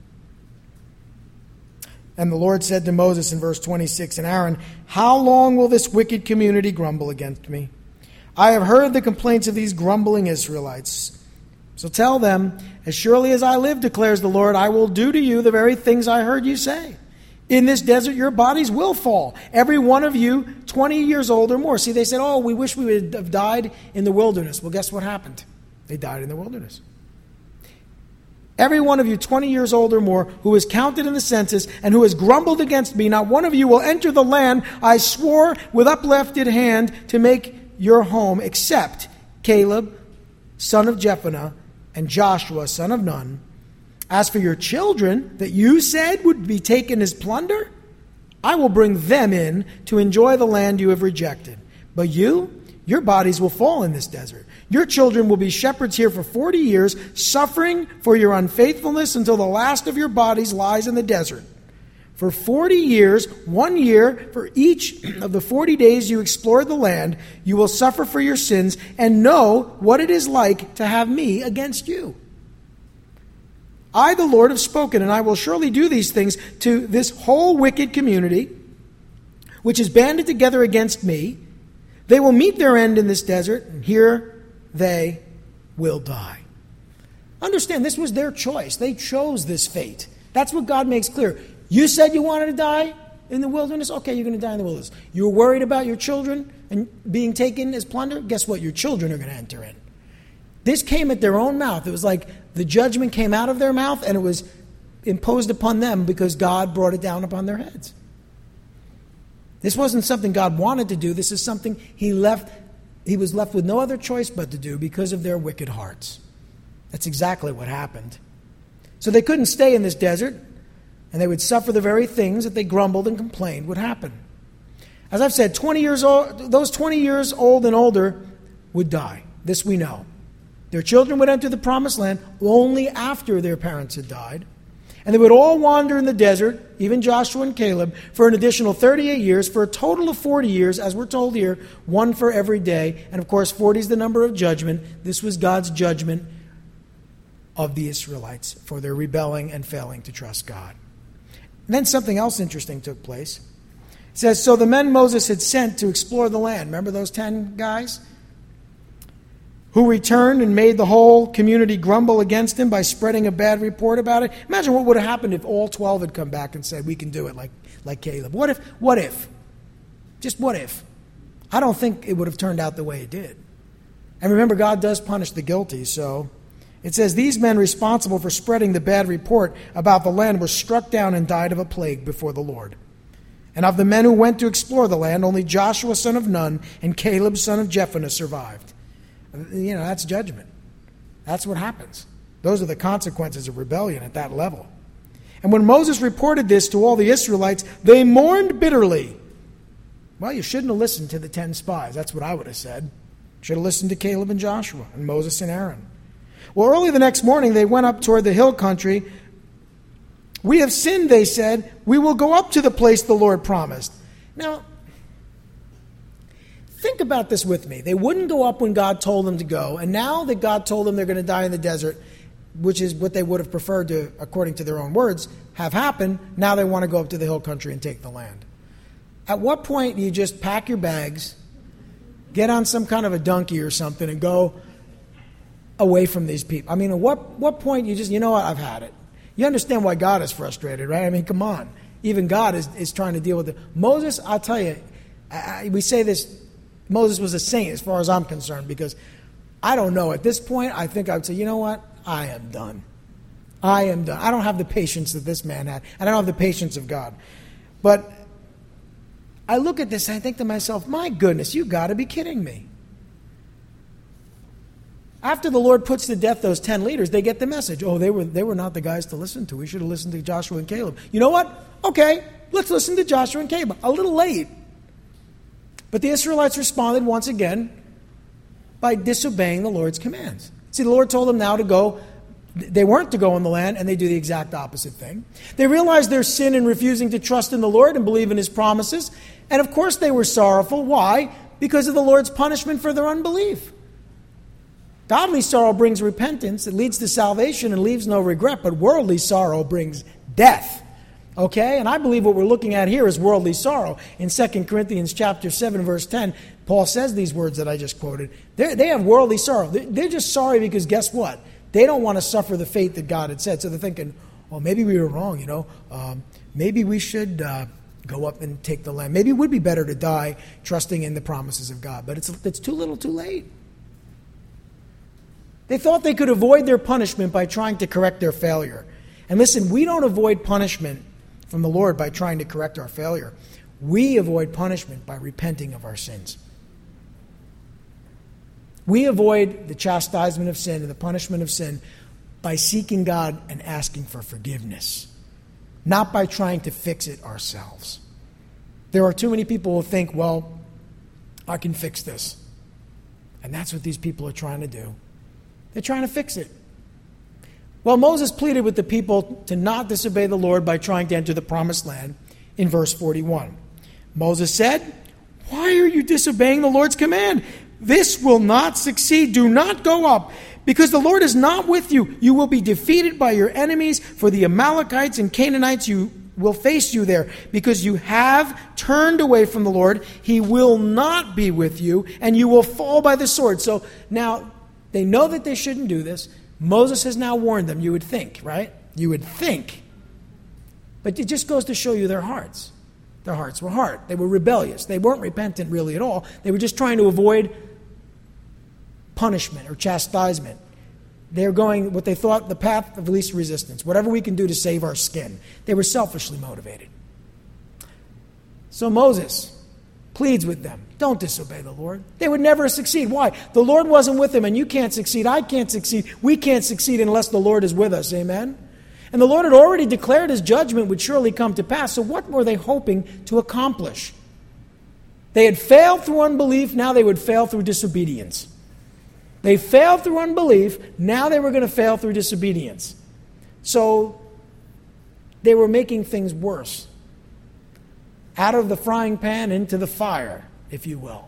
and the Lord said to Moses in verse twenty-six, and Aaron, how long will this wicked community grumble against me? I have heard the complaints of these grumbling Israelites. So tell them, as surely as I live, declares the Lord, I will do to you the very things I heard you say. In this desert, your bodies will fall. Every one of you, twenty years old or more. See, they said, oh, we wish we would have died in the wilderness. Well, guess what happened? They died in the wilderness. Every one of you, twenty years old or more, who is counted in the census and who has grumbled against me, not one of you will enter the land I swore with uplifted hand to make your home, except Caleb, son of Jephunneh, and Joshua, son of Nun. As for your children that you said would be taken as plunder, I will bring them in to enjoy the land you have rejected. But you, your bodies will fall in this desert. Your children will be shepherds here for forty years, suffering for your unfaithfulness until the last of your bodies lies in the desert. For forty years, one year for each of the forty days you explore the land, you will suffer for your sins and know what it is like to have me against you. I, the Lord, have spoken, and I will surely do these things to this whole wicked community, which is banded together against me. They will meet their end in this desert, and here they will die. Understand, this was their choice. They chose this fate. That's what God makes clear. You said you wanted to die in the wilderness? Okay, you're going to die in the wilderness. You were worried about your children and being taken as plunder? Guess what? Your children are going to enter in. This came at their own mouth. It was like the judgment came out of their mouth and it was imposed upon them because God brought it down upon their heads. This wasn't something God wanted to do. This is something he left. He was left with no other choice but to do because of their wicked hearts. That's exactly what happened. So they couldn't stay in this desert, and they would suffer the very things that they grumbled and complained would happen. As I've said, twenty years old, those twenty years old and older would die. This we know. Their children would enter the promised land only after their parents had died. And they would all wander in the desert, even Joshua and Caleb, for an additional thirty-eight years, for a total of forty years, as we're told here, one for every day. And of course, forty is the number of judgment. This was God's judgment of the Israelites for their rebelling and failing to trust God. And then something else interesting took place. It says, so the men Moses had sent to explore the land, remember those ten guys? Who returned and made the whole community grumble against him by spreading a bad report about it. Imagine what would have happened if all twelve had come back and said, we can do it like, like Caleb. What if? What if? Just what if? I don't think it would have turned out the way it did. And remember, God does punish the guilty, so it says, these men responsible for spreading the bad report about the land were struck down and died of a plague before the Lord. And of the men who went to explore the land, only Joshua son of Nun and Caleb son of Jephunneh survived. You know, that's judgment. That's what happens. Those are the consequences of rebellion at that level. And when Moses reported this to all the Israelites, they mourned bitterly. Well, you shouldn't have listened to the ten spies. That's what I would have said. Should have listened to Caleb and Joshua and Moses and Aaron. Well, early the next morning, they went up toward the hill country. We have sinned, they said. We will go up to the place the Lord promised. Now, think about this with me. They wouldn't go up when God told them to go. And now that God told them they're going to die in the desert, which is what they would have preferred to, according to their own words, have happened, now they want to go up to the hill country and take the land. At what point do you just pack your bags, get on some kind of a donkey or something, and go away from these people? I mean, at what, what point you just, you know what, I've had it. You understand why God is frustrated, right? I mean, come on. Even God is, is trying to deal with it. Moses, I'll tell you, I, I, we say this, Moses was a saint as far as I'm concerned, because I don't know. At this point, I think I would say, you know what? I am done. I am done. I don't have the patience that this man had. And I don't have the patience of God. But I look at this and I think to myself, my goodness, you got to be kidding me. After the Lord puts to death those ten leaders, they get the message. Oh, they were they were not the guys to listen to. We should have listened to Joshua and Caleb. You know what? Okay, let's listen to Joshua and Caleb. A little late. But the Israelites responded once again by disobeying the Lord's commands. See, the Lord told them now to go. They weren't to go in the land, and they do the exact opposite thing. They realized their sin in refusing to trust in the Lord and believe in His promises. And of course they were sorrowful. Why? Because of the Lord's punishment for their unbelief. Godly sorrow brings repentance. It leads to salvation and leaves no regret. But worldly sorrow brings death. Okay? And I believe what we're looking at here is worldly sorrow. In Second Corinthians chapter seven, verse ten, Paul says these words that I just quoted. They're, they have worldly sorrow. They're, they're just sorry because guess what? They don't want to suffer the fate that God had said. So they're thinking, well, maybe we were wrong, you know. Um, maybe we should uh, go up and take the land. Maybe it would be better to die trusting in the promises of God. But it's, it's too little too late. They thought they could avoid their punishment by trying to correct their failure. And listen, we don't avoid punishment from the Lord by trying to correct our failure. We avoid punishment by repenting of our sins. We avoid the chastisement of sin and the punishment of sin by seeking God and asking for forgiveness, not by trying to fix it ourselves. There are too many people who think, well, I can fix this. And that's what these people are trying to do. They're trying to fix it. Well, Moses pleaded with the people to not disobey the Lord by trying to enter the promised land in verse forty-one. Moses said, "Why are you disobeying the Lord's command? This will not succeed. Do not go up, because the Lord is not with you. You will be defeated by your enemies, for the Amalekites and Canaanites you will face you there. Because you have turned away from the Lord, he will not be with you, and you will fall by the sword." So now they know that they shouldn't do this. Moses has now warned them, you would think, right? You would think. But it just goes to show you their hearts. Their hearts were hard. They were rebellious. They weren't repentant really at all. They were just trying to avoid punishment or chastisement. They were going what they thought the path of least resistance, whatever we can do to save our skin. They were selfishly motivated. So Moses pleads with them, don't disobey the Lord. They would never succeed. Why? The Lord wasn't with them, and you can't succeed. I can't succeed. We can't succeed unless the Lord is with us. Amen? And the Lord had already declared his judgment would surely come to pass. So what were they hoping to accomplish? They had failed through unbelief. Now they would fail through disobedience. They failed through unbelief. Now they were going to fail through disobedience. So they were making things worse. Out of the frying pan into the fire, if you will.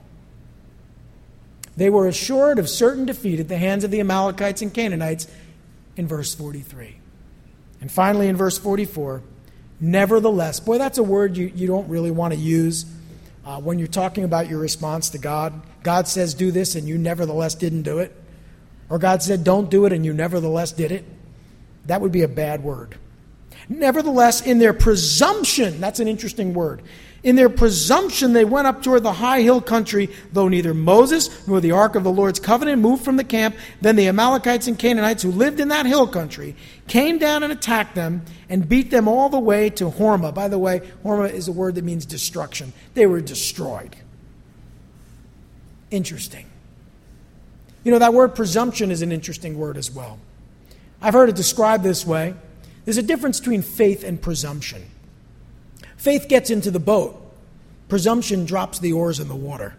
They were assured of certain defeat at the hands of the Amalekites and Canaanites in verse forty-three. And finally in verse forty-four, nevertheless. Boy, that's a word you, you don't really want to use uh, when you're talking about your response to God. God says do this and you nevertheless didn't do it. Or God said don't do it and you nevertheless did it. That would be a bad word. Nevertheless, in their presumption, that's an interesting word. In their presumption, they went up toward the high hill country, though neither Moses nor the ark of the Lord's covenant moved from the camp. Then the Amalekites and Canaanites who lived in that hill country came down and attacked them and beat them all the way to Hormah. By the way, Hormah is a word that means destruction. They were destroyed. Interesting. You know, that word presumption is an interesting word as well. I've heard it described this way. There's a difference between faith and presumption. Faith gets into the boat. Presumption drops the oars in the water.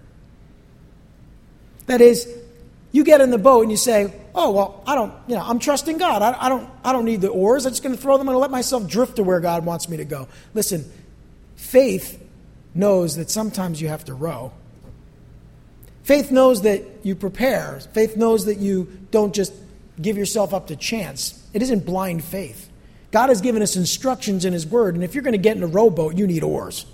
That is, you get in the boat and you say, oh, well, I don't, you know, I'm trusting God. I, I don't I don't need the oars. I'm just going to throw them and let myself drift to where God wants me to go. Listen, faith knows that sometimes you have to row. Faith knows that you prepare. Faith knows that you don't just give yourself up to chance. It isn't blind faith. God has given us instructions in his word, and if you're going to get in a rowboat, you need oars.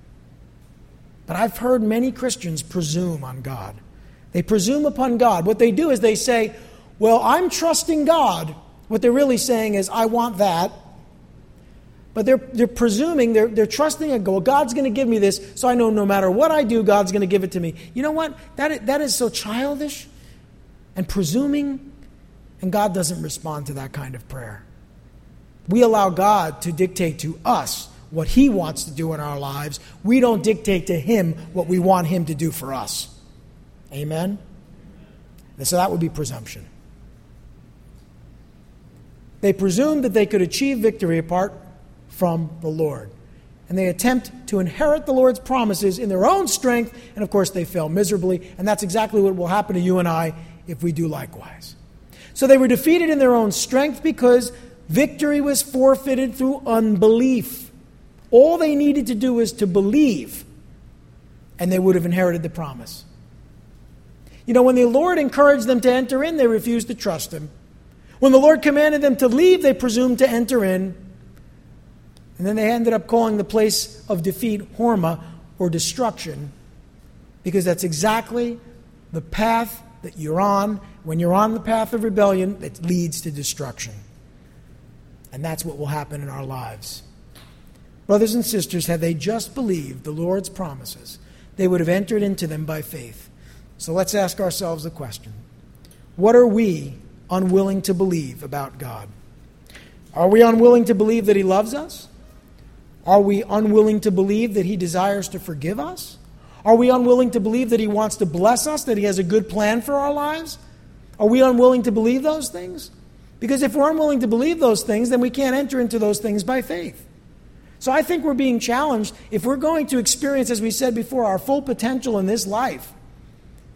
But I've heard many Christians presume on God. They presume upon God. What they do is they say, well, I'm trusting God. What they're really saying is, I want that. But they're they're presuming, they're, they're trusting a God. God's going to give me this, so I know no matter what I do, God's going to give it to me. You know what? That is, that is so childish and presuming, and God doesn't respond to that kind of prayer. We allow God to dictate to us what he wants to do in our lives. We don't dictate to him what we want him to do for us. Amen? And so that would be presumption. They presume that they could achieve victory apart from the Lord. And they attempt to inherit the Lord's promises in their own strength, and of course they fail miserably. And that's exactly what will happen to you and I if we do likewise. So they were defeated in their own strength because victory was forfeited through unbelief. All they needed to do was to believe, and they would have inherited the promise. You know, when the Lord encouraged them to enter in, they refused to trust him. When the Lord commanded them to leave, they presumed to enter in. And then they ended up calling the place of defeat Hormah, or destruction, because that's exactly the path that you're on. When you're on the path of rebellion, that leads to destruction. And that's what will happen in our lives. Brothers and sisters, had they just believed the Lord's promises, they would have entered into them by faith. So let's ask ourselves the question. What are we unwilling to believe about God? Are we unwilling to believe that he loves us? Are we unwilling to believe that he desires to forgive us? Are we unwilling to believe that he wants to bless us, that he has a good plan for our lives? Are we unwilling to believe those things? Because if we're unwilling to believe those things, then we can't enter into those things by faith. So I think we're being challenged, if we're going to experience, as we said before, our full potential in this life,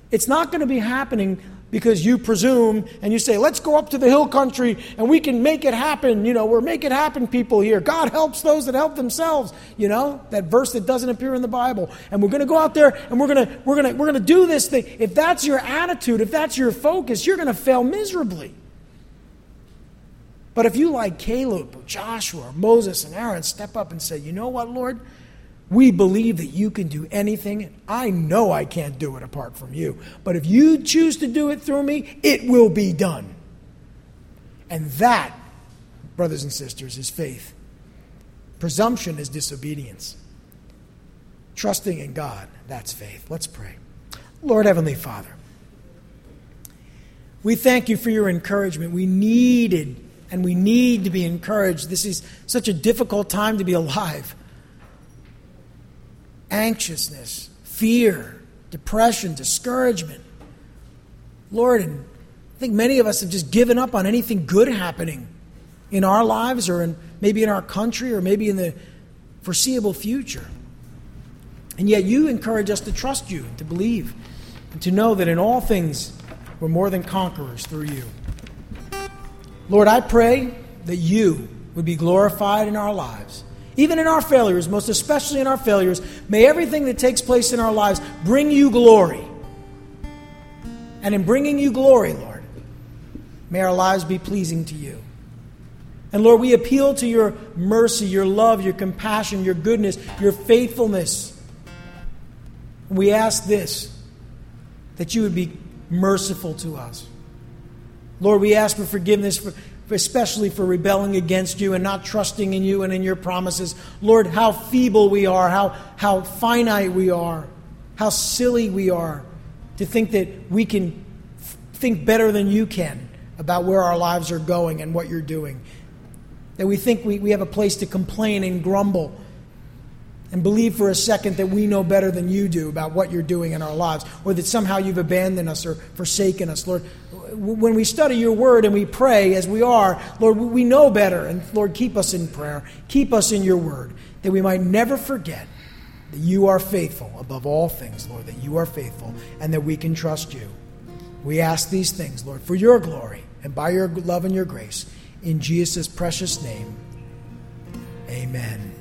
It's not going to be happening because you presume and you say, let's go up to the hill country and we can make it happen. You know, we're make it happen people here. God helps those that help themselves. You know, that verse that doesn't appear in the Bible. And we're going to go out there and we're going to we're going to we're going to do this thing. If that's your attitude, if that's your focus, you're going to fail miserably. But if you, like Caleb or Joshua or Moses and Aaron, step up and say, you know what, Lord? We believe that you can do anything. I know I can't do it apart from you. But if you choose to do it through me, it will be done. And that, brothers and sisters, is faith. Presumption is disobedience. Trusting in God, that's faith. Let's pray. Lord Heavenly Father, we thank you for your encouragement. We needed and we need to be encouraged. This is such a difficult time to be alive. Anxiousness, fear, depression, discouragement. Lord, and I think many of us have just given up on anything good happening in our lives or in maybe in our country or maybe in the foreseeable future. And yet you encourage us to trust you and to believe and to know that in all things we're more than conquerors through you. Lord, I pray that you would be glorified in our lives. Even in our failures, most especially in our failures, may everything that takes place in our lives bring you glory. And in bringing you glory, Lord, may our lives be pleasing to you. And Lord, we appeal to your mercy, your love, your compassion, your goodness, your faithfulness. We ask this, that you would be merciful to us. Lord, we ask for forgiveness, for, for especially for rebelling against you and not trusting in you and in your promises. Lord, how feeble we are, how, how finite we are, how silly we are to think that we can f- think better than you can about where our lives are going and what you're doing. That we think we, we have a place to complain and grumble and believe for a second that we know better than you do about what you're doing in our lives, or that somehow you've abandoned us or forsaken us. Lord, when we study your word and we pray as we are, Lord, we know better. And Lord, keep us in prayer. Keep us in your word, that we might never forget that you are faithful above all things, Lord, that you are faithful and that we can trust you. We ask these things, Lord, for your glory and by your love and your grace. In Jesus' precious name, amen.